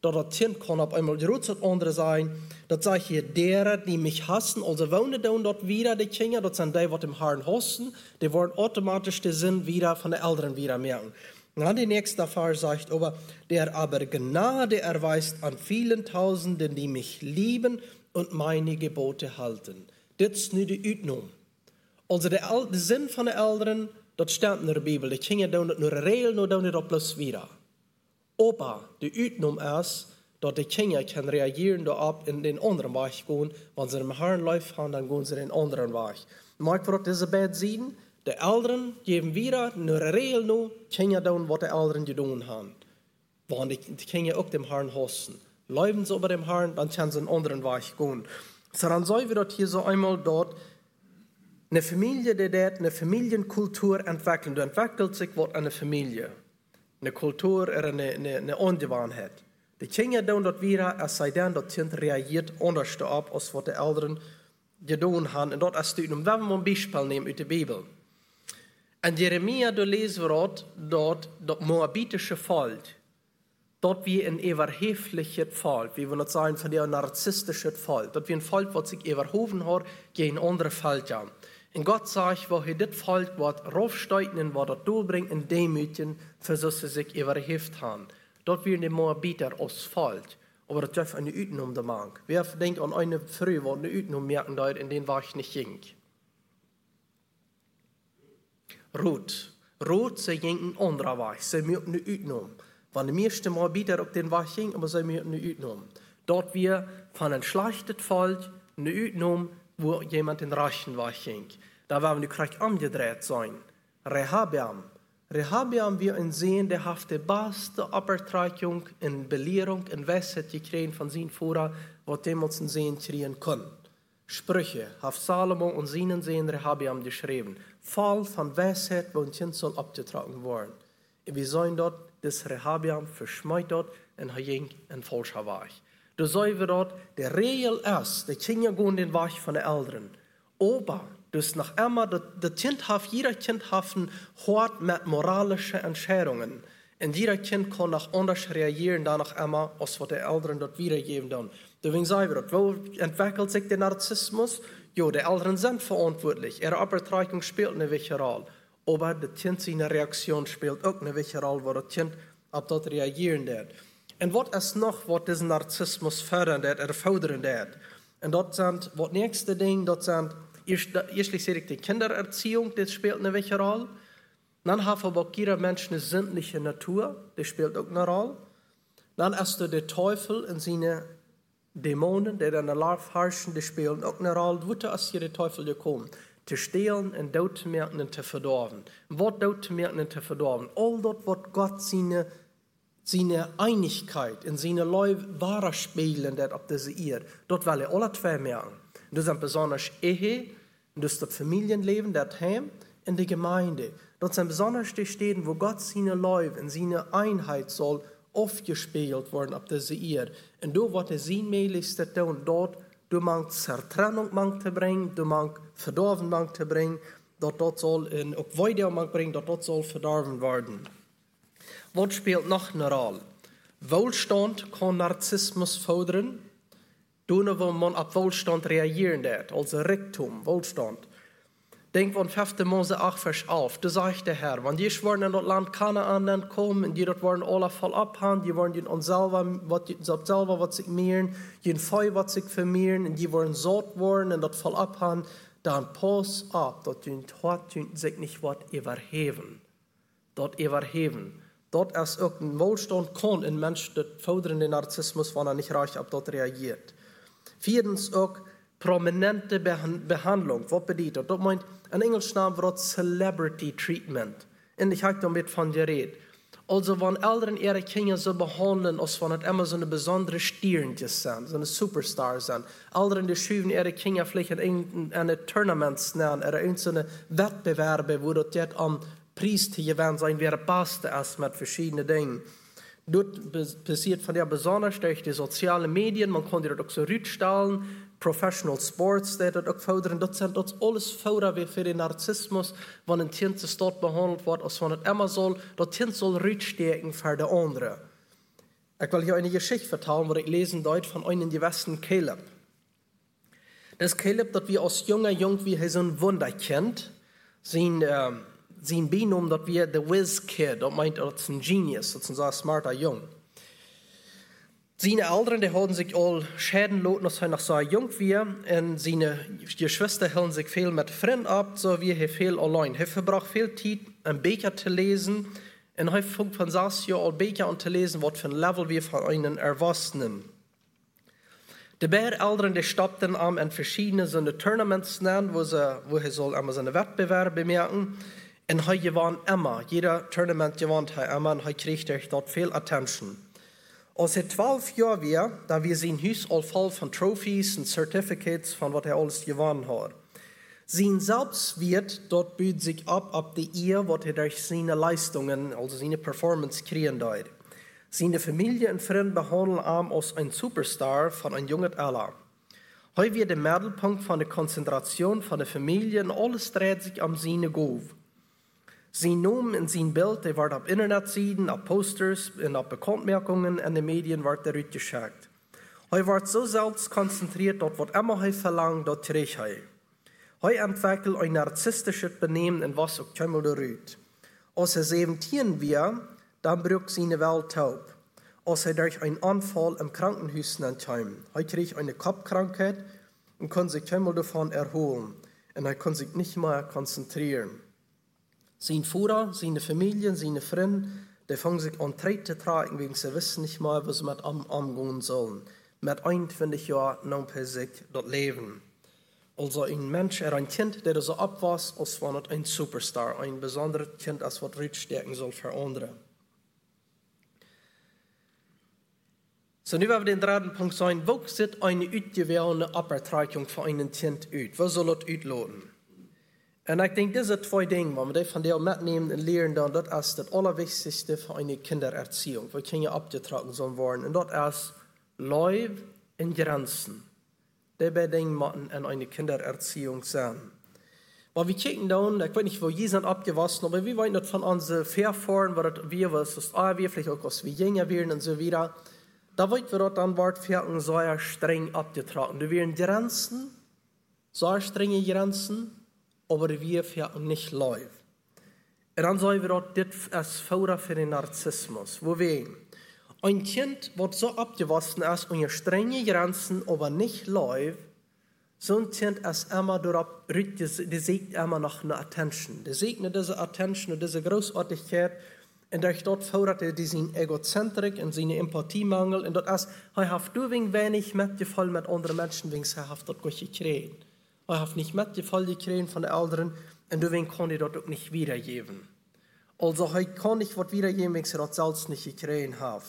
dat dat kind kan op einmal groot het andere zijn. Dat zeg je, deren die mich hassen, also wonen dan dat wieder, die Kinder, dat zijn die, wat im Herrn hassen, die worden automatisch de Sinn wieder von der Eltern wieder merken. Und dann die nächste Vers sagt, aber der aber Gnade erweist an vielen Tausenden, die mich lieben und meine Gebote halten. Dit is nu de uitnoem. Also de, de Sinn von der Eltern, dat staat in der Bibel. Die Kinder doen het nur real, nur doen het op plus wieder. Aber de uitnoem is, dat de Kinder kan reageren daarop in den anderen Weg gaan. Wenn sie im Herrn läuft gaan, dann gehen sie den anderen Weg. Mag wir diese Bett sehen? De Eltern geben wieder nur real nu, Kinder doen wat de Eltern gedaan haben. Want die, die Kinder ook dem Herrn hassen. Leben sie über dem Herrn, dann können sie einen anderen Weg gehen. So dann sehen wir dort hier so einmal dort, eine Familie, die dort eine Familienkultur entwickelt. Du entwickelt sich was eine Familie. Eine Kultur oder eine, eine, eine Angewohnheit. Die Kinder tun das wieder, es sei denn, das Kind reagiert anders darauf, als was die Eltern gedaan haben. Und dort ist es, wenn wir ein Beispiel nehmen aus der Bibel. In Jeremia, da lesen wir dort, dort das moabitische Volk, dort wie ein überhebliches Volk, wie wir das sagen, von der narzisstische Volk, dort wie ein Volk, das sich überhoben hat, gegen andere Völker. Und Gott sagt, wo er das Volk, was raufsteigt und was das durchbringt, in Demütigen, für so sie sich überhebt haben. Dort wie die Moabiter aus Volk. Aber das darf eine Uitnum der Mann. Wer denkt an eine Früh, wo eine Uitnum merken, dort, in den war ich nicht ging. Ruth. Ruth, sie ging ein anderer Weg. Sie merken eine Uitnum. Wenn die meisten Moabiter auf den Weg ging, aber sie merken eine Uitnum. Dort wir von einem schlechten Volk eine Uitnum, wo jemand den rechten Weg ging. Da werden wir gleich umgedreht sein. Rehabeam. Rehabeam wir in sehen, der hat die beste Übertragung in Belehrung, in Weisheit gekriegt von seinen Führer, was damals in Sehen kriegen können. Sprüche hat Salomo und seinen Sehen Rehabeam geschrieben. Fall von Weisheit, wo ein Kind soll abgetragen werden. Und wir sehen dort, dass Rehabeam verschmäht dort und er ging in falscher Weg. Da sehen wir dort, der Regel ist, die Kinder gehen den Weg von den Eltern. Aber dus nach immer, das Kind hat, jeder Kind hat hart mit moralischen Entscheidungen. Und jeder Kind kann nach anders reagieren, danach immer, als was die Eltern dort wiedergeben dann. Deswegen sagen wir dort, wo entwickelt sich der Narzissmus? Jo, die Eltern sind verantwortlich. Ihre Übertragung spielt eine wichtige Rolle. Aber das Kind seine Reaktion spielt auch eine wichtige Rolle, wo das Kind auf das reagieren wird. Und was ist noch, was diesen Narzissmus fördern wird, oder fördern wird? Und das sind, was nächste Ding, das sind, erstlich sehe ich die Kindererziehung, das spielt eine wichtige Rolle. Dann haben aber auch jeder Mensch eine sinnliche Natur, das spielt auch eine Rolle. Dann ist der Teufel in seine Dämonen, die dann Lauf herrschen, die spielen auch eine Rolle. Wo ist hier der Teufel gekommen? Zu stehlen und Tod zu merken und zu verdorben. Was Tod zu merken und zu verdorben? All das, was Gott seine, seine Einigkeit in seine Leute wahrer spielen, das auf diese Erde, dort will er alle zwei merken. Das sind besonders Ehe, das ist das Familienleben, das Heim und die Gemeinde. Das sind besonders die Städte, wo Gott seine Leute in seine Einheit soll aufgespielt werden auf diese Erde. Und du, was er sein Möglichste tun, dort, du mangst Zertrennung mang zu bringen, du mangst Verdorben mang zu bringen, dort, dort soll in auch weiter mang bringen, dort, dort soll verdorben werden. Was spielt noch eine Rolle? Wohlstand kann Narzissmus fördern. Toen wo man op Wohlstand reagieren wird, also Reichtum, Wohlstand. Denk an fünfte Mose acht, Vers elf. Da sagt der Herr, wenn die schwören in das Land Kanaan dann kommen, und die dort wollen alle voll abhauen, die wollen uns selber, was selber was sich mehren, die Feuer was sich vermehren, und die wollen satt werden und das voll abhauen, dann pass ab, dass die Tat sich nicht was überheben. Dort überheben. Dort ist auch ein Wohlstand kann ein Mensch, das fördern den Narzissmus, wenn er nicht reich auf dort reagiert. Viertens auch prominente Behandlung. Was bedeutet das? Das meint, in Englisch nennen wir das Celebrity Treatment. Und ich habe damit von geredet. Also, wenn Eltern ihre Kinder so behandeln, als wenn es immer so eine besondere Stierntjes sind, so eine Superstar sind. Eltern, die schieben ihre Kinder vielleicht in eine Tournaments nennen, oder in so eine Wettbewerbe, wo das jetzt am Preis zu gewinnen sein, wer der Beste ist mit verschiedenen Dingen. Dort passiert von der besonders durch die sozialen Medien, man kann dort auch so rückstellen, Professional Sports, die dort auch fördern, das sind das alles Förder für den Narzissmus, wenn ein Kind dort behandelt wird, als wenn es immer soll, das Kind soll rückstecken für die anderen. Ich will hier eine Geschichte vertellen, wo ich lesen deut von einem gewissen Caleb. Das Caleb, das wir als junger Jung wie so ein Wunder kennt, sein, äh, sein Binom, das wir the Whiz Kid, das meint, das ist ein Genius, das ist ein smarter Jung. Seine Eltern, die haben sich all Schäden lassen, als er noch so jung war, und seine Geschwister hielten sich viel mit Freunden ab, so wie er viel allein. Er verbrachte viel Zeit, ein Bücher zu lesen, und er fängt von sechs Jahren an Bücher an zu lesen, was für ein Level wir von einem Erwachsenen. Die beiden Eltern, die stoppten am in verschiedene so Tournaments nennen, wo, sie, wo er soll immer seine Wettbewerbe bemerken. Und er gewann immer, jeder Tournament gewann er immer, und er kriegte dort viel Attention. Als er zwölf Jahre war, da wir sein Haus all voll von Trophies und Certificates von was er alles gewonnen hat. Sein Selbstwert dort büht sich ab, ab die Ehe, was er durch seine Leistungen, also seine Performance kriegen hat. Seine Familie und Freunde behandeln ihn als ein Superstar von einem jungen Alter. Heute wird der Mittelpunkt von der Konzentration von der Familie und alles dreht sich um seine Golf. Sein Name und sein Bild, der wird auf Internetseiten, auf Posters und auf Bekanntmerkungen in den Medien wird er geschickt. Er wird so selbst konzentriert, dort was immer er verlangt, dort kriegt er. Er entwickelt ein narzisstisches Benehmen, in was auch keinmal rührt. Als er siebzehn war, dann brach seine Welt taub. Als er durch einen Anfall im Krankenhaus entkam. Er kriegt eine Kopfkrankheit und konnte sich keinmal davon erholen. Und er konnte sich nicht mehr konzentrieren. Sein Vater, seine Familie, seine Freunde, die fangen sich an Tritt zu tragen, wegen sie wissen nicht mal, was sie mit ihm umgehen sollen. Mit einundzwanzig Jahren nahm er sich das Leben. Also ein Mensch, er ein Kind, der so abwasst, als war ein Superstar, ein besonderes Kind, als was Rückstärken soll für andere. So, nu werden wir den dritten Punkt sein, wo sieht eine ausgewählte Abtreibung für ein Kind aus? Wo soll das auslauten? Und ich denke, diese zwei Dinge, wenn wir die von dir mitnehmen und lernen, dann, das ist das Allerwichtigste für eine Kindererziehung, wo Kinder abgetragen sollen werden. Und das ist Leib und Grenzen. Die beiden Dinge müssen in eine Kindererziehung sein. Weil wir kicken dann, ich weiß nicht, wo die sind abgewaschen, aber wir wollen das von unseren Vorfahren, was wir, was das auch wir, vielleicht auch, was wir jünger werden und so weiter. Da wollen wir dort dann Wort für sehr streng abgetragen. Da werden Grenzen, sehr strenge Grenzen, aber wir werden nicht live. Und dann sagen wir dort, das ist Fauer für den Narzissmus. Wogegen? Ein Kind, das so abgewaschen ist, und strenge Grenzen, aber nicht live, so ein Kind ist immer darauf, die sieht immer nach einer Attention. Die sieht diese Attention und diese Großartigkeit, und durch dort fordert er diesen Egozentrik und seine Empathiemangel, und das ist, er hat du wenig mitgefallen mit anderen Menschen, wegen er hat dort gut gekriegt. Er hat nicht mitgefallen gekriegt von den Eltern, und deswegen kann er dort auch nicht wiedergeben. Also er kann nicht was wiedergeben, wenn er das selbst nicht gekriegt hat.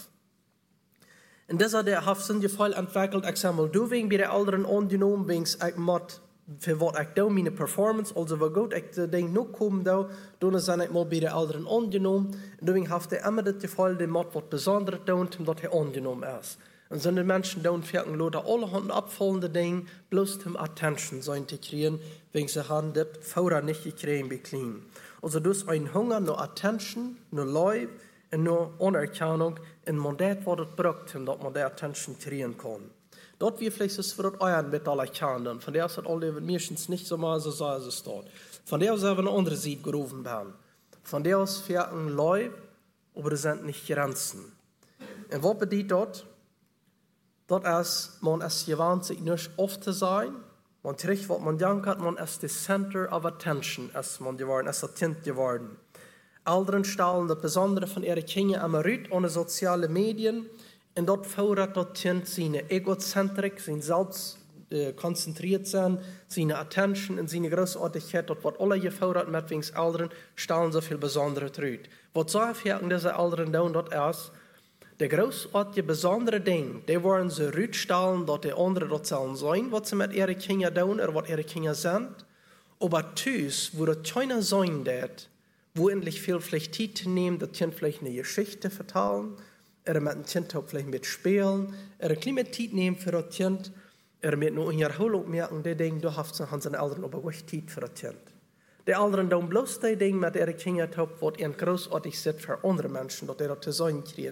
Und das hat er so einen Fall entwickelt, ich sage mal, du wegen bei den Eltern angenommen, wegen ich muss, für was ich da meine Performance, also wie gut ich das Ding noch kommen da, dann sind ich mal bei den Eltern angenommen, und deswegen hat er immer das Fall, der muss was Besonderes tun, dass er angenommen ist. Und so die Menschen da wirken, oder alle haben abfallende Dinge, bloß um Attention sein zu kriegen, wegen sie haben das vorher nicht gekriegt, beklein. Also das ist ein Hunger nach Attention, nach Leib und nach Anerkennung, und man das, was es braucht, um dass man die Attention kriegen kann. Dort wie vielleicht ist für das euren mit aller Kernen, von der ist das alle meistens nicht so mal so sei es dort. Von der aus haben wir eine andere Seite gerufen werden. Von der aus wirken Leib, aber es sind nicht Grenzen. Und was bedeutet dort? Dat is, man is gewaand zich niet oft te zijn. Man kriegt, was man denkt hat, man ist the center of attention, ist man geworden, ist attent geworden. Eltern stellen das Besondere von ihren Kindern immer raus ohne soziale Medien, und dort fordert das Kind seine Egozentrik, sein Selbst äh, konzentriert sein, seine Attention und seine Großartigkeit, dort wird alle gefordert, mit wegen Eltern stellen so viel Besonderes raus. Was soll ich diese Eltern tun, das ist, der großartige, besondere Ding, die wollen sie rückstellen, dass die anderen dort sollen sein, was sie mit ihren Kindern tun, oder was ihre Kinder sind. Aber tüß, wo das keiner sein wird, wo endlich viel vielleicht Zeit zu nehmen, das Kind vielleicht eine Geschichte vertellen, oder mit dem Kind auch vielleicht mitspielen, oder ein kleine Zeit nehmen für das Kind, oder mit nur in der Erholung merken, die denken, du hast seine Eltern aber wirklich Zeit für das Kind. Die Eltern tun bloß die Dinge mit ihren Kindern, was ihnen großartig sind für andere Menschen, dass die das zu sein kriegen.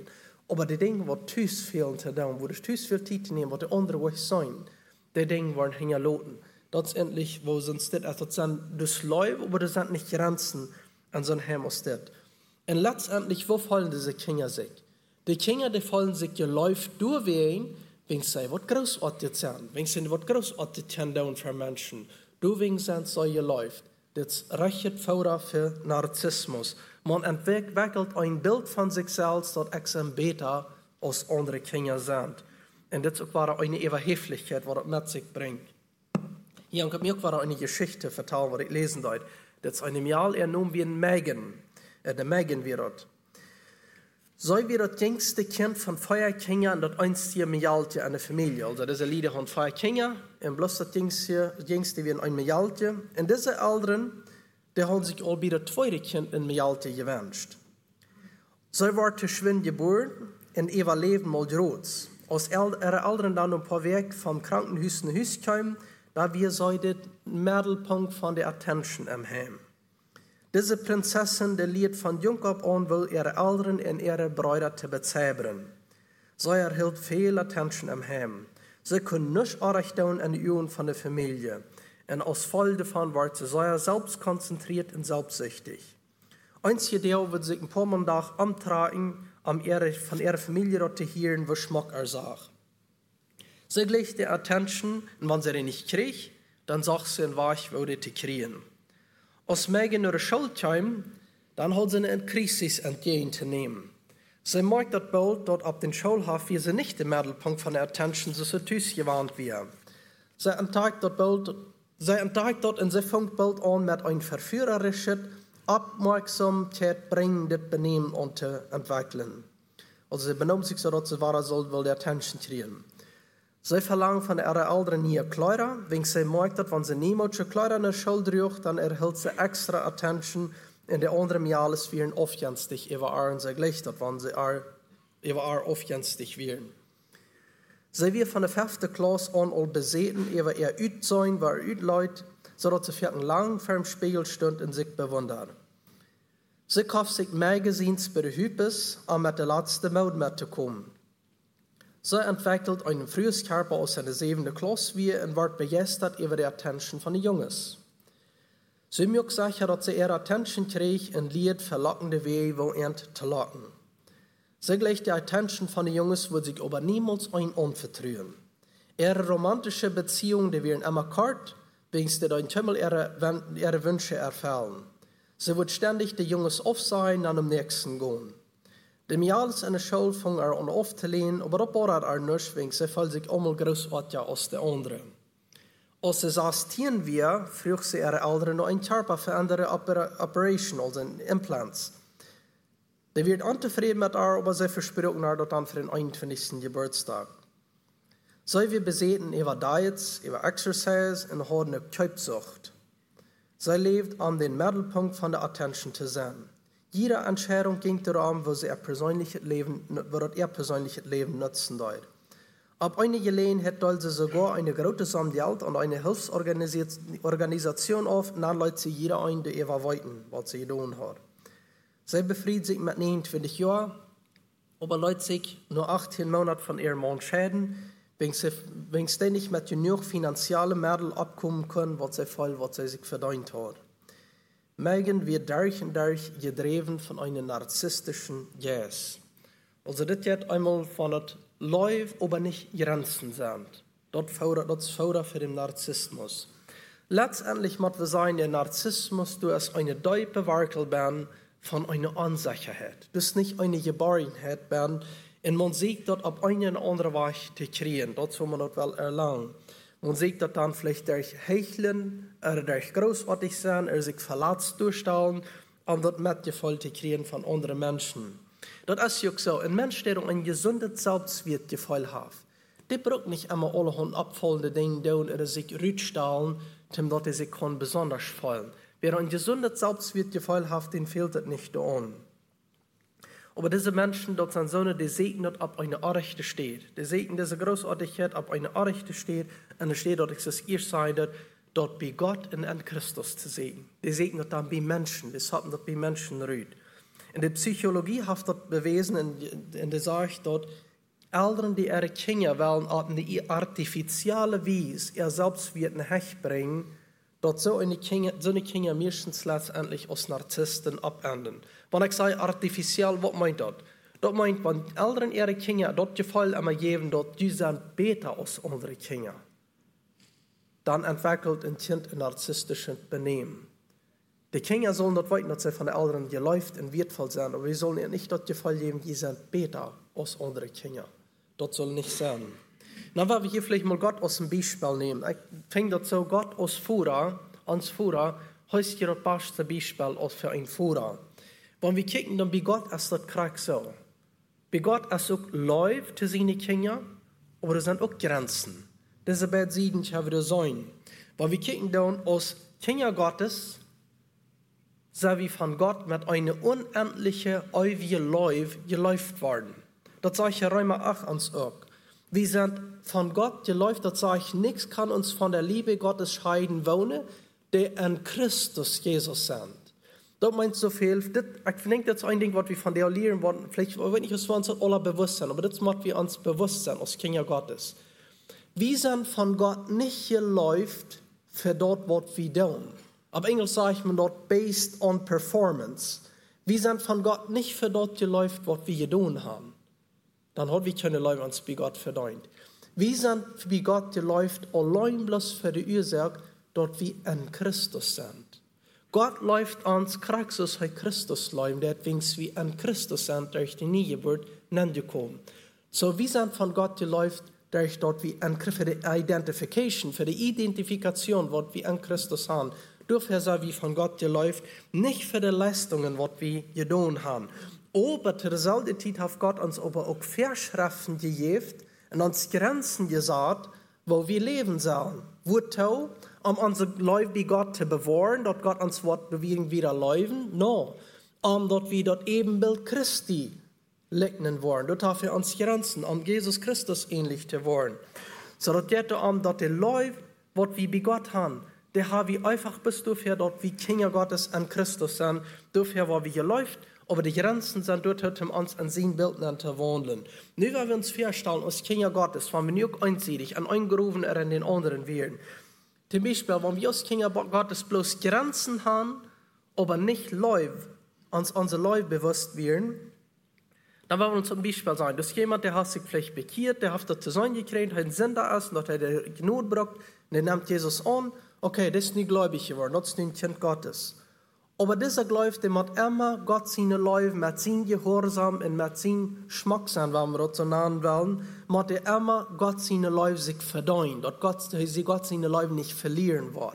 Aber die Dinge, die thuis fehlen zu tun, wo das thuis viel Zeit nehmen, wo die andere weg sein, die Dinge wollen hinterlassen. Das ist endlich, wo sind das, das sind das Leib, aber das sind nicht Grenzen an so einem Heim aus das. Und letztendlich, wo fallen diese Kinder sich? Die Kinder, die fallen sich geläuft durchwehen, wenn sie was großartig sind, wenn sie was großartig tun für Menschen. Durchwehen sind sie geläuft. Das reicht vorher für Narzissmus. Man entwickelt ein Bild von sich selbst, das extrem besser als andere Kinder sind. Und das ist auch eine Überheblichkeit, die das mit sich bringt. Hier habe ich mir auch eine Geschichte vertellen, die ich lesen darf. Das ist eine Mal ernommen wie ein Megan. Äh, der Megan wird das. So wie das jüngste Kind von vier Kindern und das einzige Mädchen in der Familie. Also diese Lieder haben vier Kinder und bloß das jüngste, jüngste wie ein Mädchen. Und diese Eltern, die haben sich auch bei das zweite Kind ein Mädchen gewünscht. So war zu schwind geboren und ihr Leben mal groß. Als ihre Eltern dann ein paar Weg vom Krankenhaus nach Hause kamen, da wir so den Mittelpunkt von der Attention am Heim. Diese Prinzessin, die liet von jung ab an, will ihre Eltern und ihre Brüder zu bezaubern. Sie erhielt viel Attention am Heim. Sie konnte nicht anrichten an die Augen von der Familie. Und als Folge davon war sie sehr selbstkonzentriert und selbstsüchtig. Einzige Deel wird sich ein paar Mal Tag antragen, um ihre, von ihrer Familie zu hören, was Schmuck er sagt. Sie legt die Attention, und wenn sie die nicht kriegt, dann sagt sie, in was würde zu kriegen. Als Megan naar de Schule kwam, dann hat sie eine Krise entgegenzunehmen. Sie merkt das bald, dort ab den Schulhof, wie sie nicht der Mittelpunkt von der Attention, so sie thuis gewarnt wird. Sie entdeckt das bald, sie entdeckt das und sie fängt bald an, mit ein verführerisches, Aufmerksamkeit bringendes Benehmen an zu entwickeln. Also sie benimmt sich so, dass sie wahr soll, will die Attention kriegen. Sie verlangt von ihren Eltern nie Kleider, wenn sie merkt, dass wenn sie niemals Kleider in der Schule trägt, dann erhält sie extra Attention in der anderen Jahres werden aufgenstig über ihr und sie gleicht, dass wenn sie über ihr aufgenstig werden. Sie wird von der fünften Klasse an all beseten über ihr Uitsein, wo er uitleut, sodass sie für einen langen vor dem Spiegel stund und sich bewundert. Sie kauft sich Magazines bei der Hypes, um mit der letzten Mode mitzukommen. Sie entwickelt einen frühes Körper aus seiner siebten Klasse wie und wird begeistert über die Attention von den Jungs. Sie mögt sicher, dass sie ihre Attention kriegt und lied verlockende Wege, wo er zu locken. Sie gleicht die Attention von den Jungs, wird sich aber niemals ein anvertrauen. Ihre romantische Beziehungen, die werden immer kort, wegen sie den Himmel ihre, ihre Wünsche erfüllen. Sie wird ständig die Jungs aufsehen und am nächsten gehen. Dem Jahres in der Schule fing er an aufzulehnen, aber das war er nicht, wegen sie fühlt sich einmal großartiger als der andere. Als sie sechzehn war, frug sie ihre Eltern noch ein Körper für andere Operation, also Implants. Die wird unzufrieden mit ihr, aber sie versprochen ihr das dann für den einundzwanzigsten Geburtstag. Sie wir beseten über Diets, über Exercise und haben eine Kaufsucht. Sie lebt an den Mittelpunkt von der Attention zu sein. Jede Entscheidung ging darum, wo sie ihr persönliches Leben, wo das ihr persönliches Leben nutzen soll. Ab einer Gelegenheit teilt sie sogar eine große Summe Geld an eine Hilfsorganisation auf, und dann lädt sie jeder ein, der ihr weiten, was sie getan hat. Sie befriedet sich mit neunundzwanzig Jahren, aber lädt sich nur achtzehn Monate von ihrem Mann scheiden, wenn sie, wenn sie nicht mit genug finanziellen Mitteln abkommen können, was sie voll, was sie sich verdient hat. Megan wird durch und durch gedreven von einem narzisstischen Geist. Also das jetzt einmal von das Läuf, aber nicht Grenzen sind. Das fordert für den Narzissmus. Letztendlich muss wir sagen, der Narzissmus, du ist eine tiefe Werkelbahn von einer Unsicherheit. Das ist nicht eine Geborgenheit, und man sieht dort auf eine oder andere Weise zu kriegen. Das soll man dort wel erlangen. Man sieht das dann vielleicht durch Hecheln, oder durch großartig sein, oder sich verletzt durchstellen, um das mitgefühlt zu kriegen von anderen Menschen. Das ist ja so. Ein Mensch, der ein gesundes Selbstwertgefühl hat, der braucht nicht immer alle abfallende Dinge tun oder sich rütstellen, damit er sich besonders fühlen. Wer ein gesundes Selbstwertgefühl hat, den fehlt das nicht an. Aber diese Menschen, dort sind so, die segnen ab eine Arrechte steht. Die segnen diese Großartigkeit ab eine Arrechte steht, und es steht dort, dass es ihr seid, dort bei Gott und an Christus zu segnen. Die segnen dann bei Menschen, das haben dort bei Menschen rüht. In der Psychologie hat das bewiesen, in, in der sagt dort, Eltern, die ihre Kinder wollen auf eine artificielle Weise ihr selbst wird in Hecht bringen, dort so eine Kinder, so eine Kinder meistens letztendlich als Narzissten abenden. Wenn ich sage artificiell, was meint das? Das meint, wenn Eltern ihre Kinder dort Gefallen immer geben, dort die sind besser als unsere Kinder, dann entwickelt ein Kind ein narzisstisches Benehmen. Die Kinder sollen dort weiten, dass sie von den Eltern geläuft und wertvoll sein, aber wir sollen ihnen nicht dort Gefallen geben, die sind besser als unsere Kinder. Das soll nicht sein. Dann wollen wir hier vielleicht mal Gott aus dem Beispiel nehmen. Ich finde das so, Gott als Führer, als Führer, heißt hier das beste Beispiel für einen Führer. Wenn wir gucken, dann bei Gott ist das Krieg so. Bei Gott ist auch läuft zu seinen Kindern, aber es sind auch Grenzen. Diese beiden Seiten haben wir sein. Wenn wir gucken, dann als Kinder Gottes, sind wir von Gott mit einer unendlichen, ewigen Läufe geläuft worden. Das sage ich in Römer acht ans auch. Wir sind von Gott geläuft, das sage ich, nichts kann uns von der Liebe Gottes scheiden wohnen, der in Christus Jesus sind. Das meint so viel, das, ich denke, das ist ein Ding, was wir von der lernen wollen, vielleicht, wenn nicht, was wir uns alle bewusst sind, aber das macht wir uns bewusst sein, als Kinder Gottes. Wir sind von Gott nicht geläuft für dort, was wir tun. Auf Englisch sagt man dort, based on performance. Wir sind von Gott nicht für dort geläuft, was wir getan haben. Dann hat wir keine Leute uns bei Gott verdient. Wir sind bei Gott geläuft, allein bloß für die Ursache, dort wir in Christus sind. Gott läuft uns Christus, weil Christus läuft, deswegen wir in Christus sind, durch die Niegeburt gekommen. So, wir sind von Gott geläuft, durch dort wir in, für die Identification, für die Identifikation, was wir in Christus haben. Dafür sind wir von Gott geläuft, nicht für die Leistungen, was wir getan haben. Aber zu derselben Zeit hat Gott uns aber auch Vorschriften gegeben und uns Grenzen gesagt, wo wir leben sollen. Wozu? Um unser Leben bei Gott zu bewahren, dort Gott uns Wort bewegen wieder leben? No. Um dort wir dort Ebenbild Christi legnen wollen. Dort haben wir uns Grenzen, um Jesus Christus ähnlich zu werden. So dort geht es um, dort der Leben, was wir bei Gott haben, der haben wir einfach bis dafür, dort wie Kinder Gottes an Christus sind, dafür, wo wir geläuft, aber die Grenzen sind dort, um uns an sein Bild zu wandeln. Nun, wenn wir uns vorstellen, als Kinder Gottes, wenn wir nicht einsichtig und eingerufen er in den anderen wählen. Zum Beispiel, wenn wir als Kinder Gottes bloß Grenzen haben, aber nicht Leib, uns unser Leib bewusst werden, dann wollen wir uns zum Beispiel sagen, dass jemand, der hat sich vielleicht bekehrt, der hat das zu sein gekriegt, hat einen Sünder ist, und hat er Gnade gebracht, der nimmt Jesus an, okay, das ist nicht gläubig geworden, das ist nicht ein Kind Gottes. Aber dieser Glaube, der muss immer Gott seine Leute mit seinem Gehorsam und mit seinem Schmack sein, wenn wir das so nennen wollen, muss er immer Gott seine Leute sich verdienen, dass Gott, sie Gott seine Leute nicht verlieren wird.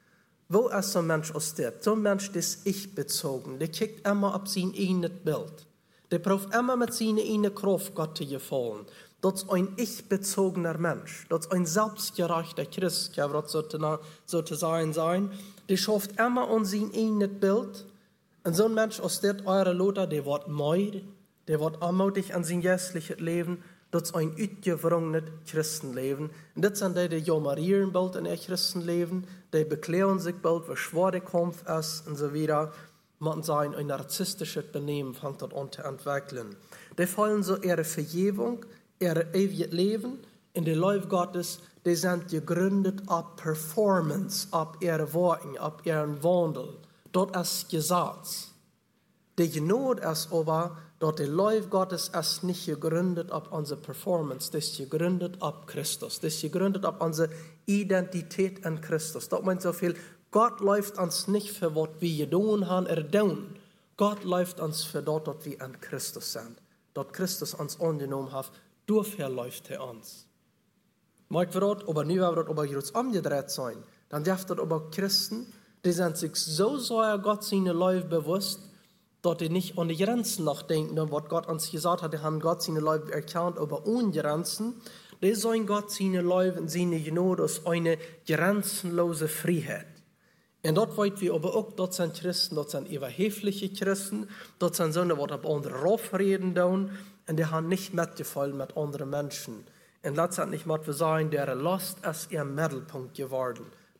Wo ist so ein Mensch aus der? So ein Mensch, der ist ich-bezogen, der kijkt immer auf sein eigenes Bild. Der braucht immer mit seiner eigenen Kraft Gott zu gefallen. Das ist ein ich-bezogener Mensch. Das ist ein selbstgerechter Christ, kann das sozusagen sein. Der schafft immer an sein eigenes Bild. Und so ein Mensch aus der eure Lothar, der wird meid, der wird anmutig an sein geistliches Leben. Das ist ein ausgewrungenes Christenleben. Und das sind die, die jammerieren bald in ihr Christenleben, die beklären sich bald, wie schwer der Kampf ist und so weiter. Man sagen, ein narzisstisches Benehmen fängt dort an zu entwickeln. Die wollen so ihre Vergebung, ihr ewiges Leben in der Leib Gottes, die sind gegründet auf Performance, auf ihre Worte, auf ihren Wandel. Dort ist Gesetz. Die Gnade ist aber, dort der Leib Gottes ist nicht gegründet auf unsere Performance, das ist gegründet auf Christus. Das ist gegründet auf unsere Identität in Christus. Das meint so viel, Gott läuft uns nicht für was wir getan haben, er tun. Gott läuft uns für dort, dort wir in Christus sind. Dort Christus uns angenommen hat, dafür läuft er uns. Mag wir dort, aber nie wir dort, aber hier uns umgedreht sein, dann darf dort aber Christen, die sind sich so sehr Gott seine Leute bewusst, dass die nicht an die Grenzen nachdenken, was Gott uns gesagt hat, die haben Gott seine Leute erkannt, aber ohne Grenzen, die sollen Gott seine Leute und seine Gnade als eine grenzenlose Freiheit. Und dort wollen wir aber auch, dort sind Christen, dort sind überhebliche Christen, dort sind solche, die auf andere raufreden tun, und die haben nicht mitgefallen mit anderen Menschen. Und letztendlich muss wir sagen, der Lust ist ihr Mittelpunkt geworden.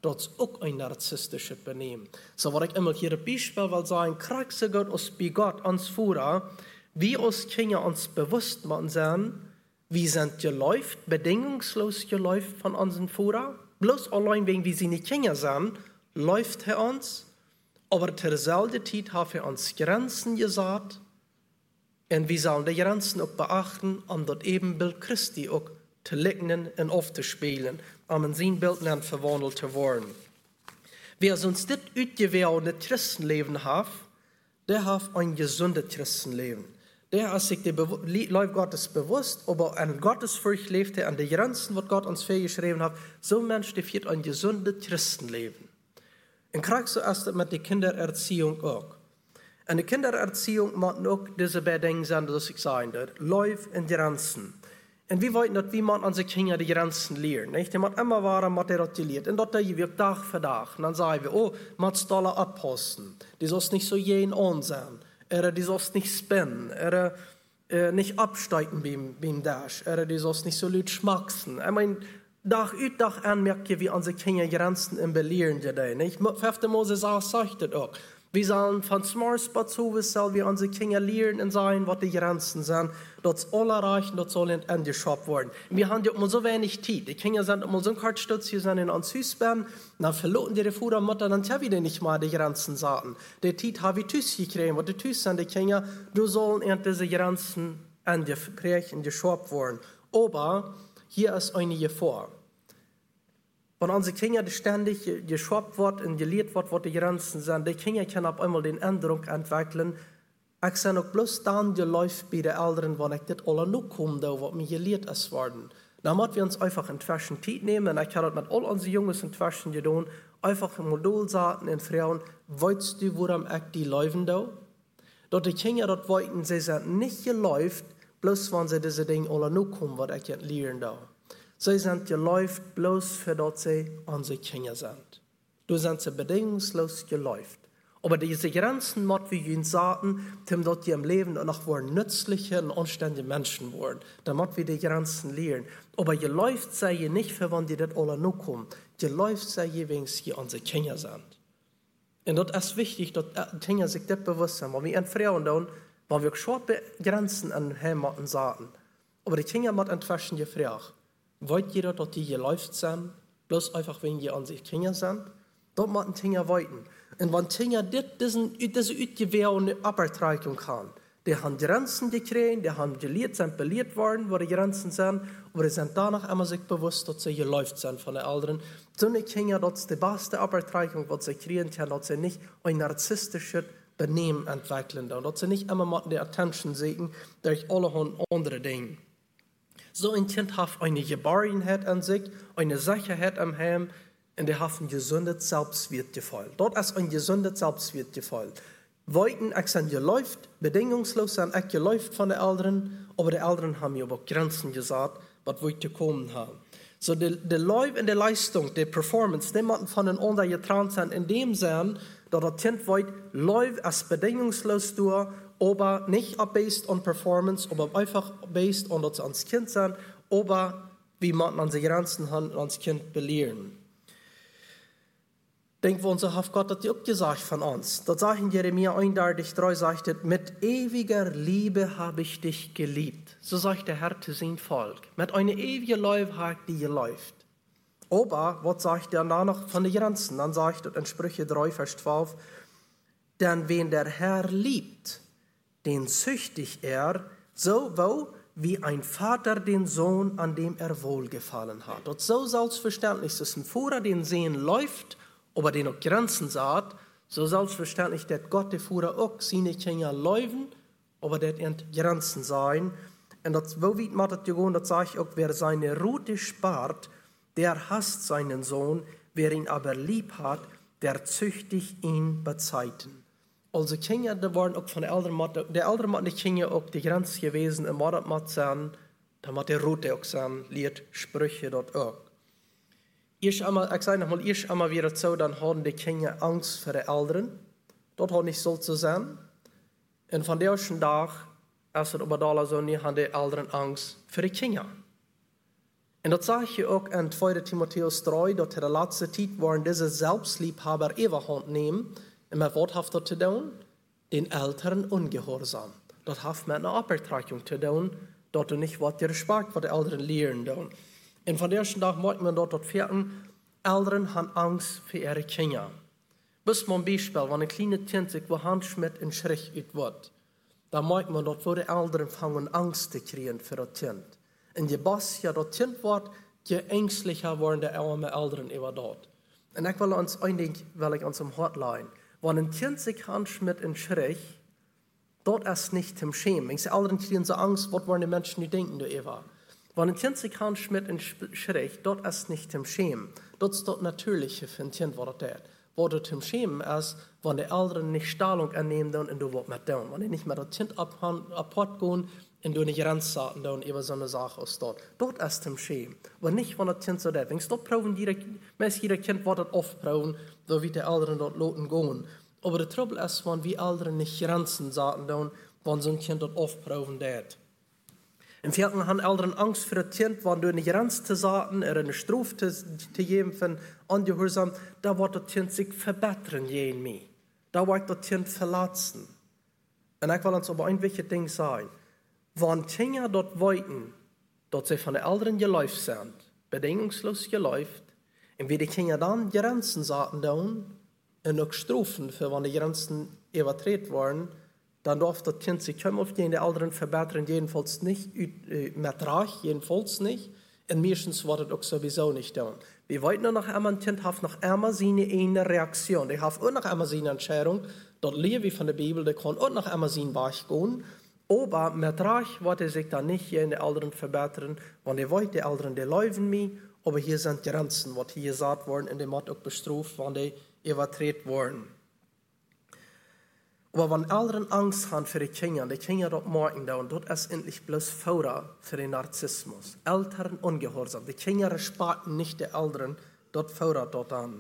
das ist auch ein narzisstisches Benehmen. So, was ich immer hier ein Beispiel will sagen, kriegst du Gott uns bei Gott ans Fuhrer, wie uns Kinder uns bewusst machen sind, wie sind geläuft, bedingungslos geläuft von unseren Fuhrer, bloß allein wegen, wie sie nicht Kinder sind, läuft er uns, aber zur selben Zeit hat er uns Grenzen gesagt, und wir sollen die Grenzen auch beachten, um das Ebenbild Christi auch zu lignen und aufzuspielen, um in sein Bild verwandelt zu werden. Wer sonst das ausgewählte Christenleben hat, der hat ein gesundes Christenleben. Der ist sich der Leib Gottes bewusst, aber an Gottesfurcht lebt er an den Grenzen, was Gott uns vorgeschrieben hat. So ein Mensch, der führt ein gesundes Christenleben. Und kriegst du erst mit der Kindererziehung auch. In der Kindererziehung muss auch diese beiden Dinge sein, dass ich sagen würde. Läuft in Grenzen. Und wir wollen nicht, wie man an sich Kinder die Grenzen lernen. Nicht? Die muss immer waren, was er das gelehrt. Und das tun wir Tag für Tag. Und dann sagen wir, oh, man soll alle abpassen. Die soll nicht so jeden ansehen. Oder die soll nicht spinnen. Oder äh, nicht absteigen beim, beim Dash. Oder die soll nicht so laut schmacksen. Ich meine, Tag ut Tag an merken wir an sich Kinder Grenzen im Belehren. Nicht? fünfter Mose sagt das auch. Wir sollen von Smartspot zu wissen, wir unsere Kinder lernen und sagen, was die Grenzen sind. Das soll erreichen, das soll in Ende geschafft werden. Wir haben ja immer so wenig Zeit. Die Kinder sind immer so ein Kartstutz, hier sind in uns Haus bleiben, dann verloren die Futter, Mutter, dann haben wir nicht mal die Grenzen sagen. Die Zeit haben wir Tüß gekriegt, was die Tüß sind, die Kinder, du sollen in diese Grenzen Ende kriegen, geschafft werden. Aber hier ist eine Gefahr. Wenn unsere Kinder ständig geschoppt wird und gelehrt wird, was die Grenzen sind, die Kinder können auf einmal den Eindruck entwickeln, ich sehe auch bloß dann geläuft bei den Eltern, wenn ich das alle noch komme, was mir gelehrt ist worden. Dann müssen wir uns einfach inzwischen Zeit nehmen, und ich habe das mit all unseren Jungs inzwischen getan, einfach im Modul sagen und fragen, weißt du, woran ich die laufen da? Dass die Kinder das wollten, sie sind nicht geläuft, bloß wenn sie diese Dinge alle noch kommen, was ich jetzt lernen da. Sie sind geläuft, bloß für dass sie unsere Kinder sind. Du sind sie bedingungslos geläuft. Aber diese Grenzen, was wir ihnen sagen, damit die im Leben noch nützliche und anständige Menschen werden. Damit wir die Grenzen lernen. Aber geläuft sei je nicht, für wann die das alle noch kommen. Geläuft sei je, wegen sie unsere Kinder sind. Und das ist wichtig, dass die Kinder sich das bewusst sind. Weil wir in Frauen tun, weil wir scharfe Grenzen an Heimaten sagen. Aber die Kinder haben inzwischen gefragt. Wollt jeder, dass die geläuft sind, bloß einfach wegen die an sich Kinder sind? Dort müssen Kinder weiten. Und wenn Kinder diese ausgewählte Abertreichung haben, die haben Grenzen gekriegt, die haben gelehrt, sind belehrt worden, wo die Grenzen sind, aber die sind danach immer sich bewusst, dass sie geläuft sind von den Eltern. So eine Kinder, das ist die beste Abertreichung, was sie kriegen können, dass sie nicht ein narzisstisches Benehmen entwickeln, dass sie nicht immer mit der Attention sehen, durch alle andere Dinge. So ein Kind hat eine Geborgenheit an sich, eine Sicherheit am Heim, und der hat ein gesundes Selbstwertgefühl. Dort ist ein gesundes Selbstwertgefühl. Wollten, ich sind geläuft, bedingungslos sind ich geläuft von den Eltern, aber die Eltern haben mir aber Grenzen gesagt, was wir kommen haben. So, der Leib und die Leistung, die Performance, die man von den anderen getrennt sind, in dem Sinn, dass das Kind wollte, läuft als bedingungslos durch, aber nicht based on Performance, aber einfach based on, dass sie ans Kind sind, aber wie man an die Grenzen haben, ans Kind belehren. Denken wir uns auf Gott, hat auch gesagt von uns. Das sagt in Jeremia einunddreißig, drei, sagt, mit ewiger Liebe habe ich dich geliebt. So sagt der Herr zu seinem Volk. Mit einer ewigen Liebe hat die geläuft. Aber, was sagt er danach von den Grenzen? Dann sagt er in Sprüche drei, Vers zwölf, denn wen der Herr liebt, den züchtigt er, so wo wie ein Vater den Sohn, an dem er wohlgefallen hat. Und so selbstverständlich, dass ein Vater den Sehen läuft, aber den auch Grenzen sagt, so selbstverständlich, dass Gott der Vater auch seine Kinder läufen, aber dass er Grenzen sein. Und das, wo weit man das gehen, das sage ich auch, wer seine Rute spart, der hasst seinen Sohn, wer ihn aber lieb hat, der züchtigt ihn bei Zeiten. Also Kinder, die waren auch von den Eltern, der Eltern hat die Kinder auch die Grenze gewesen, und das muss sein, da muss der Rote auch sein, liert Sprüche dort auch. Ich, einmal, ich sage nochmal, ich einmal wieder so, dann haben die Kinder Angst vor den Eltern. Das hat nicht so zu sein. Und von der ersten Tag, als es über da so, haben die Eltern Angst vor die Kinder. Und das sage ich auch in zweiter Timotheus drei, dass in der letzten Zeit waren diese Selbstliebhaber Überhand nehmen, und mit was hat das zu tun? Den Älteren ungehorsam. Das hat mit einer Abbetrachtung zu tun, dass du nicht was dir Respekt, was die Älteren lehren tun. Und von der ersten Tag merkt man dort, dass vierten Eltern haben Angst für ihre Kinder. Bis mal ein Beispiel, wenn ein kleines Kind sich wo Handschmidt in Schritt ut wird, dann merkt man dort, wo die Eltern fangen Angst zu kriegen für das Kind. Und je besser das Kind wird, je ängstlicher werden die armen Eltern über dort. Und ich will uns einigen, will ich uns am Hort leihen. Wenn ein Kind sich Handschmidt in Schritt, dort ist nicht zum Schämen. Wenn die Eltern kriegen so Angst, was wollen die Menschen die denken, du Eva? Wenn ein Kind sich Handschmidt in Schritt, dort ist nicht zum Schämen. Dort ist das Natürliche für ein Kind, was das ist. Wo du zum Schämen ist, wenn die Eltern nicht Stellung annehmen und du was mit tun. Wenn die nicht mehr das Kind apart gehen und du nicht ransaten und über so eine Sache aus dort. Dort ist zum Schämen. Aber nicht, wenn das Kind so das. Wenn du dort proben, meist jeder Kind wird das oft proben, so wie die Eltern dort loten gehen. Aber der Trouble ist, wenn wir Eltern nicht Grenzen saten, wenn so ein Kind dort oft proben das. Im vierten haben Eltern Angst für das Kind, wenn du eine Grenze zu sagen, oder eine Strafe zu, zu geben von Ungehorsam, da wird das Kind sich verbessern, jeden mehr. Da wird das Kind verlassen. Und ich will uns aber ein wichtiges Ding sagen. Wenn Kinder dort wollten, dass sie von den Eltern geläuft sind, bedingungslos geläuft, und wie die Kinder dann Grenzen sagten, und auch Strafen für, wenn die Grenzen übertreten waren, dann darf das Kind sich kaum auf die Eltern verbessern, jedenfalls nicht mit Recht, jedenfalls nicht. Und meistens wird das auch sowieso nicht tun. Wir wollten noch einmal, ein Kind hat noch einmal seine eine Reaktion. Die hat auch noch einmal seine Entscheidung. Dort lernen wir von der Bibel, der kann auch noch einmal seinen Weg gehen. Aber mit Recht wird er sich dann nicht hier in den Eltern verbessern, wenn er wollte, die Eltern, die laufen mir. Aber hier sind Grenzen, was hier gesagt worden, und die wird auch bestraft, wenn die übertreten worden. Aber wenn Eltern Angst haben für die Kinder, die Kinder dort merken, und dort ist endlich bloß Feuer für den Narzissmus. Eltern ungehorsam. Die Kinder respektieren nicht die Eltern, dort Feuer dort an.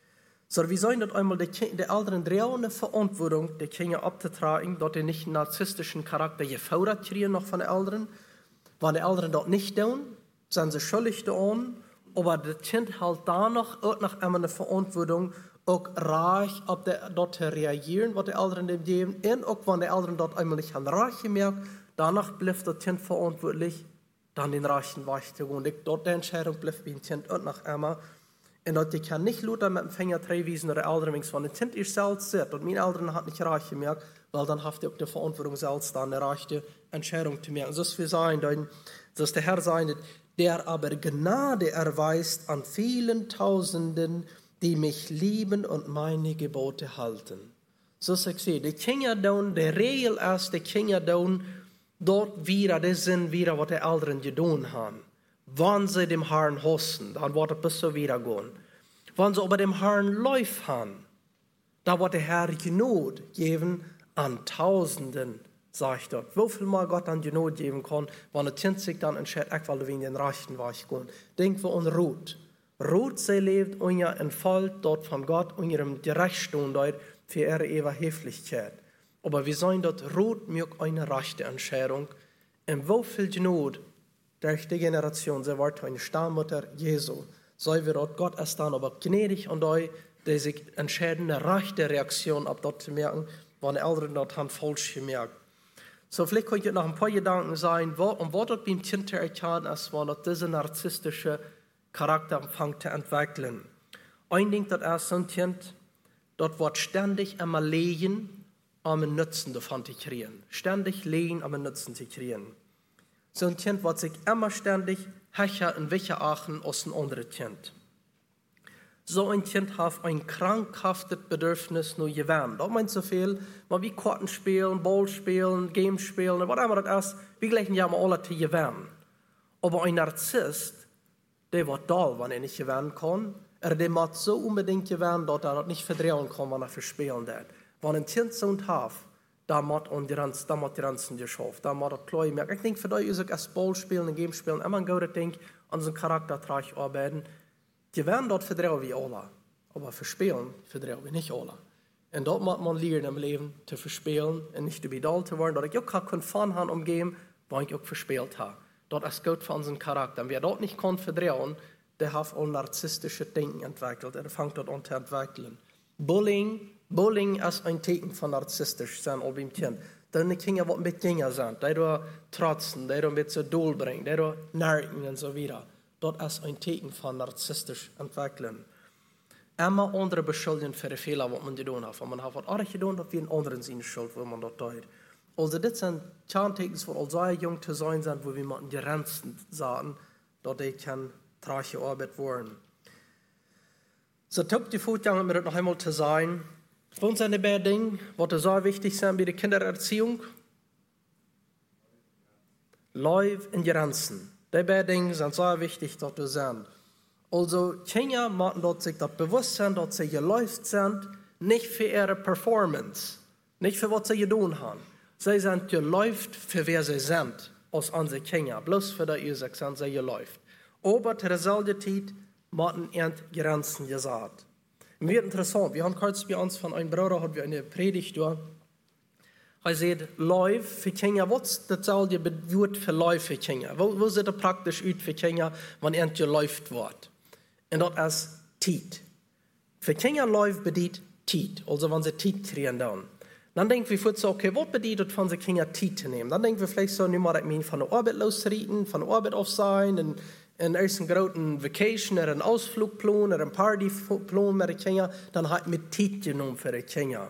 So, wir sollen dort einmal die, die Eltern drehen eine Verantwortung, die Kinder abzutragen, dort die nicht narzisstischen Charakter gefördert kriegen noch von den Eltern. Wenn die Eltern dort nicht tun, sind sie schuldig daran, aber das Kind hat da noch, auch noch einmal eine Verantwortung, auch reich auf der, dort reagieren, was die Eltern dem geben. Und auch wenn die Eltern dort einmal nicht an Reich gemerkt, danach bleibt das Kind verantwortlich, dann den reichen Weg zu gehen. Dort die Entscheidung bleibt beim Kind auch noch einmal. Und dort die kann nicht Luther mit dem Finger wiesen oder Eltern, wenn ein Kind ist selbst sieht und meine Eltern hat nicht Reich gemerkt, weil dann hat er auch die Verantwortung selbst, dann eine reiche Entscheidung zu merken. So ist wir sagen, dass der Herr sagt, der aber Gnade erweist an vielen Tausenden, die mich lieben und meine Gebote halten. So sagt sie, die Kinder tun, die Regel ist, die Kinder tun, dort wieder, das sind wieder, was die Eltern getan haben. Wenn sie dem Herrn hossen, dann wird es bis so wieder gehen. Wenn sie aber dem Herrn läuft haben, dann wird der Herr Gnade geben an Tausenden, sagt dort. Wieviel mal Gott an Gnade geben kann, wenn ein Kind sich dann entscheidet, ich will in den rechten Weg gehen. Denken wir an Ruth. Ruth, sie lebt unter in Fall dort von Gott, unter ihrem Gerechtstund dort für ihre Überheblichkeit. Aber wir sollen dort, Ruth mögt eine rechte Entscheidung. Und wie viel Gnade durch die Generation, sie war eine Stammmutter Jesu. So wir dort, Gott ist dann aber gnädig und euch, die sich entscheiden, eine rechte Reaktion ab dort zu merken, wenn die Eltern dort haben falsch gemerkt. So vielleicht könnt ihr noch ein paar Gedanken sein, wo, und wo dort beim Kind zu erkennen ist, wenn dort diese narzisstische Charakter anfängt zu entwickeln. Ein Ding, das ist so ein Kind, dort wird ständig einmal legen, um einen Nutzen davon zu kriegen. Ständig legen, um einen Nutzen zu kriegen. So ein Kind wird sich immer ständig hecher und wicher achten als ein anderes Kind. So ein Kind hat ein krankhaftes Bedürfnis nur gewähren. Das meint so viel, wenn wir Karten spielen, Ball spielen, Games spielen, was immer das ist, wir gleichen ja mal alle zu gewähren. Aber ein Narzisst, der wird da, wenn er nicht gewähren kann. Er der muss so unbedingt gewähren, dass er das nicht verdrehen kann, wenn er verspielen wird. Wenn ein Kind so hat, da muss die Grenzen geschafft, da muss das klar merken. Ich denke, für dich ist es als Ball spielen und Game spielen immer ein guter Ding, an seinem Charakter arbeiten. Die werden dort verdrehen wie alle, aber verspielen verdrehen wir nicht alle. Und dort muss man lernen im Leben zu verspielen und nicht überdauert zu werden, dass ich auch keinen Fun haben umgehen, weil ich auch verspielt habe. Das ist gut für unseren Charakter. Und wer dort nicht kann verdrehen, der hat auch narzisstische Denken entwickelt. Er fängt dort an zu entwickeln. Bullying, Bullying ist ein Zeichen von narzisstisch sein, all beim Kind. Dann Kinder, die mit Jünger sind, die da trotzen, die da mit zu Doel bringen, die da nerven und so weiter. Das ist ein Zeichen von narzisstisch entwickeln. Immer andere beschuldigen für die Fehler, die man getan hat. Wenn man hat was anderes getan, hat wir einen anderen seine Schuld, wo man das tut. Also das sind Kerntekens, wo all sehr jung zu sein sind, wo wir mal die Grenzen sagen, dass die kann trage Arbeit werden. So top die Fortgang mit das noch einmal zu sein. Für uns sind die beiden Dinge, was sehr wichtig sind bei der Kindererziehung. Live in Grenzen. Die beiden Dinge sind sehr wichtig, dass du sind. Also, Kinder müssen dort sich das bewusst sein, dass sie geläuft sind, nicht für ihre Performance, nicht für was sie getan haben. Sie sind geläuft für wer sie sind, als unsere Kinder. Bloß für die Ursache sind sie geläuft. Aber zu derselben Zeit müssen ihre Grenzen gesagt. Und wird interessant, wir haben kurz bei uns von einem Bruder, hat wir eine Predigt durch. Er sagt, Läuf für Kinder, was ist dasselbe Wort für Läuf für Kinder? Wo, wo sieht das praktisch aus für Kinder, wenn er geläuft wird? Und das ist Tiet. Für Kinder läuft bedeutet Tiet, also wenn sie Tiet kriegen dann. Dann denken wir vielleicht so, okay, was bedeutet von den Kindern Tiet zu nehmen? Dann denken wir vielleicht so, nicht mal, ich meine, von der Arbeit losreden, von der Arbeit auf sein, und en eerst een grote vacation, er een Ausflugplan, er een partyplan met de kinderen, dan had ik met tijd genomen voor de kinderen.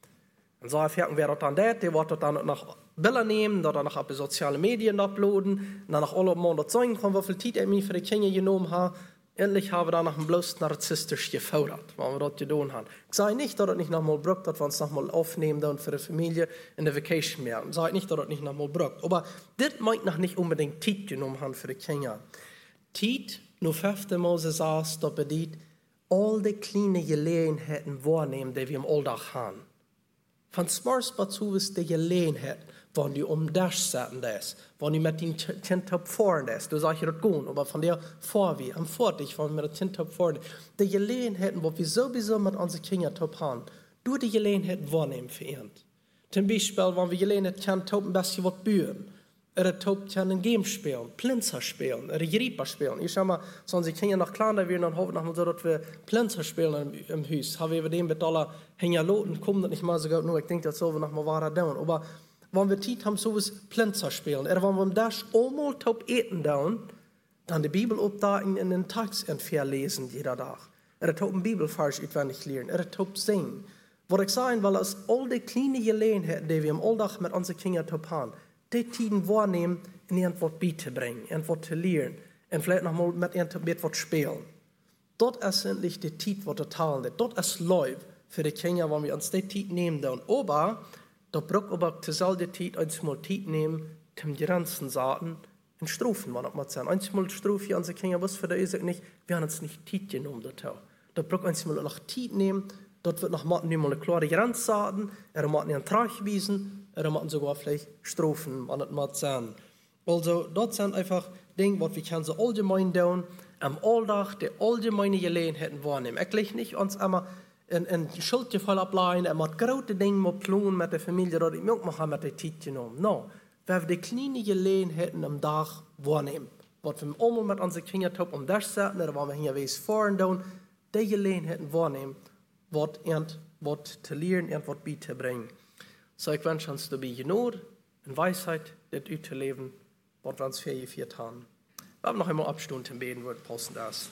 En zo merken we dat dan dat, die wordt dan nog billen nemen, dat dan nog op de sociale media uploaden, en dan nog allemaal dat zeggen van hoeveel tijd ik voor de kinderen genomen heb. Endlich haben wir da noch ein bloß narzisstisch gefordert, weil wir das getan haben. Ich sage nicht, dass das nicht nochmal braucht, dass wir uns nochmal aufnehmen dann für die Familie in der Vacation mehr. Ich sage nicht, dass das nicht nochmal braucht. Aber das meint noch nicht unbedingt Zeit genommen haben für die Kinder. Zeit, nur fünfte Mose saß, das bedeutet, all die kleinen Gelegenheiten wahrnehmen, die wir im Alltag haben. Von Smars dazu ist die Gelegenheit, wenn du um das setzen das, wenn du mit dem Kind fahren das, du sagst, das gehen, aber von der vor wie, am Fortig, wenn wir das Kind fahren, die Gelegenheiten, wo wir sowieso mit unseren Kindern haben, du die Gelegenheit wahrnehmen für ihn. Zum Beispiel, wenn wir Gelegenheit haben, ein bisschen was bühren. Er kann ein Game spielen, Plinzer spielen, er Gripa spielen. Ich sag mal, so unsere Kinder noch kleiner werden, dann hoffen wir so, dass wir Plinzer spielen im, im Haus. Haben wir dem mit aller Hängerloten, kommen das nicht mal so gut, nur ich denke, das so wir noch mal wahr down. Aber wenn wir Zeit haben, so was Plinzer spielen, oder wenn wir im Dash einmal top eten down, dann die Bibel obdaten in den Text entfernt lesen, jeder Tag. Er top ein Bibelvers auswendig lernen, er top singen. Was ich sagen will, ist all die kleinen Gelegenheiten, die wir im Alltag mit unseren Kindern top haben, die Tiden wahrnehmen, in irgendwas beizubringen, irgendwas zu lernen, und vielleicht noch mal mit irgendwas spielen. Dort ist endlich die Tid, was total ist. Dort ist Läuf für die Kinder, wenn wir uns die Tid nehmen. Aber, da braucht aber zur selben Zeit uns mal Tid nehmen, zum Grenzen sagen, und Strophen, wenn das mal sein. Einmal Strophe, unsere Kinder, was für die ist nicht, wir haben uns nicht Tid genommen, da. Da braucht uns mal noch Tid nehmen, dort wird noch mal eine klare Grenze sagen, er muss einen Trag wiesen, er muss sogar vielleicht Strophen, wenn das mal sein. Also, dort sind einfach Dinge, was wir können so allgemein tun, am Alltag die allgemeine Gelegenheiten wahrnehmen. Ich nicht uns immer in, in Schuldgefühl ableihen, er muss große Dinge mit planen mit der Familie, oder ich muss machen mit der Zeit genommen. No, wir die kleinen Gelegenheiten am Tag wahrnehmen. Was wir immer mit unseren Kindern tun, um das zu setzen, oder wenn wir hier was fahren tun, die Gelegenheiten wahrnehmen, was irgendwas zu lernen, irgendwas beizubringen. So, ich wünsche uns dabei Genot und Weisheit, das zu leben, was wir uns vorgeführt haben. Wir haben noch einmal Abstunden beten, wird passen das.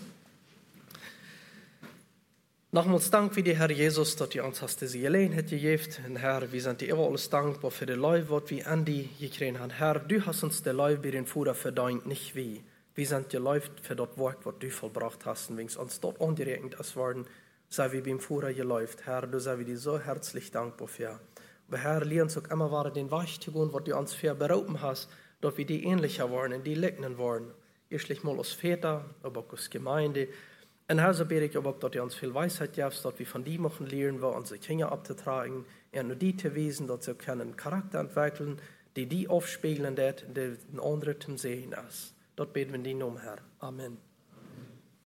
Nochmals Dank für die Herr Jesus, dass du uns hast diese Gelegenheit gegeben. Und Herr, wir sind dir immer alles dankbar für die Leute, was wir an die gekriegt haben. Herr, du hast uns die Leute bei den Vater verdient, nicht wie. Wir sind dir Leute für das Werk, was du vollbracht hast. Und wenn es uns dort angerechnet ist worden, sei wir beim Vater geläuft. Herr, du sei wir dir so herzlich dankbar für. Aber Herr, lehr uns auch immer wieder den Weg zu gehen, was du uns für berauben hast, dass wir die ähnlicher waren und die legnen waren. Erstlich mal als Väter, aber auch als Gemeinde. Und Herr, so bete ich aber auch, dass du uns viel Weisheit gibst, dass wir von dir machen lernen, wo unsere Kinder abzutragen, und nur die zu wissen, dass sie können Charakter entwickeln, die die aufspiegeln, die den anderen zum Sehen ist. Dort beten wir in deinem Namen, Herr. Amen.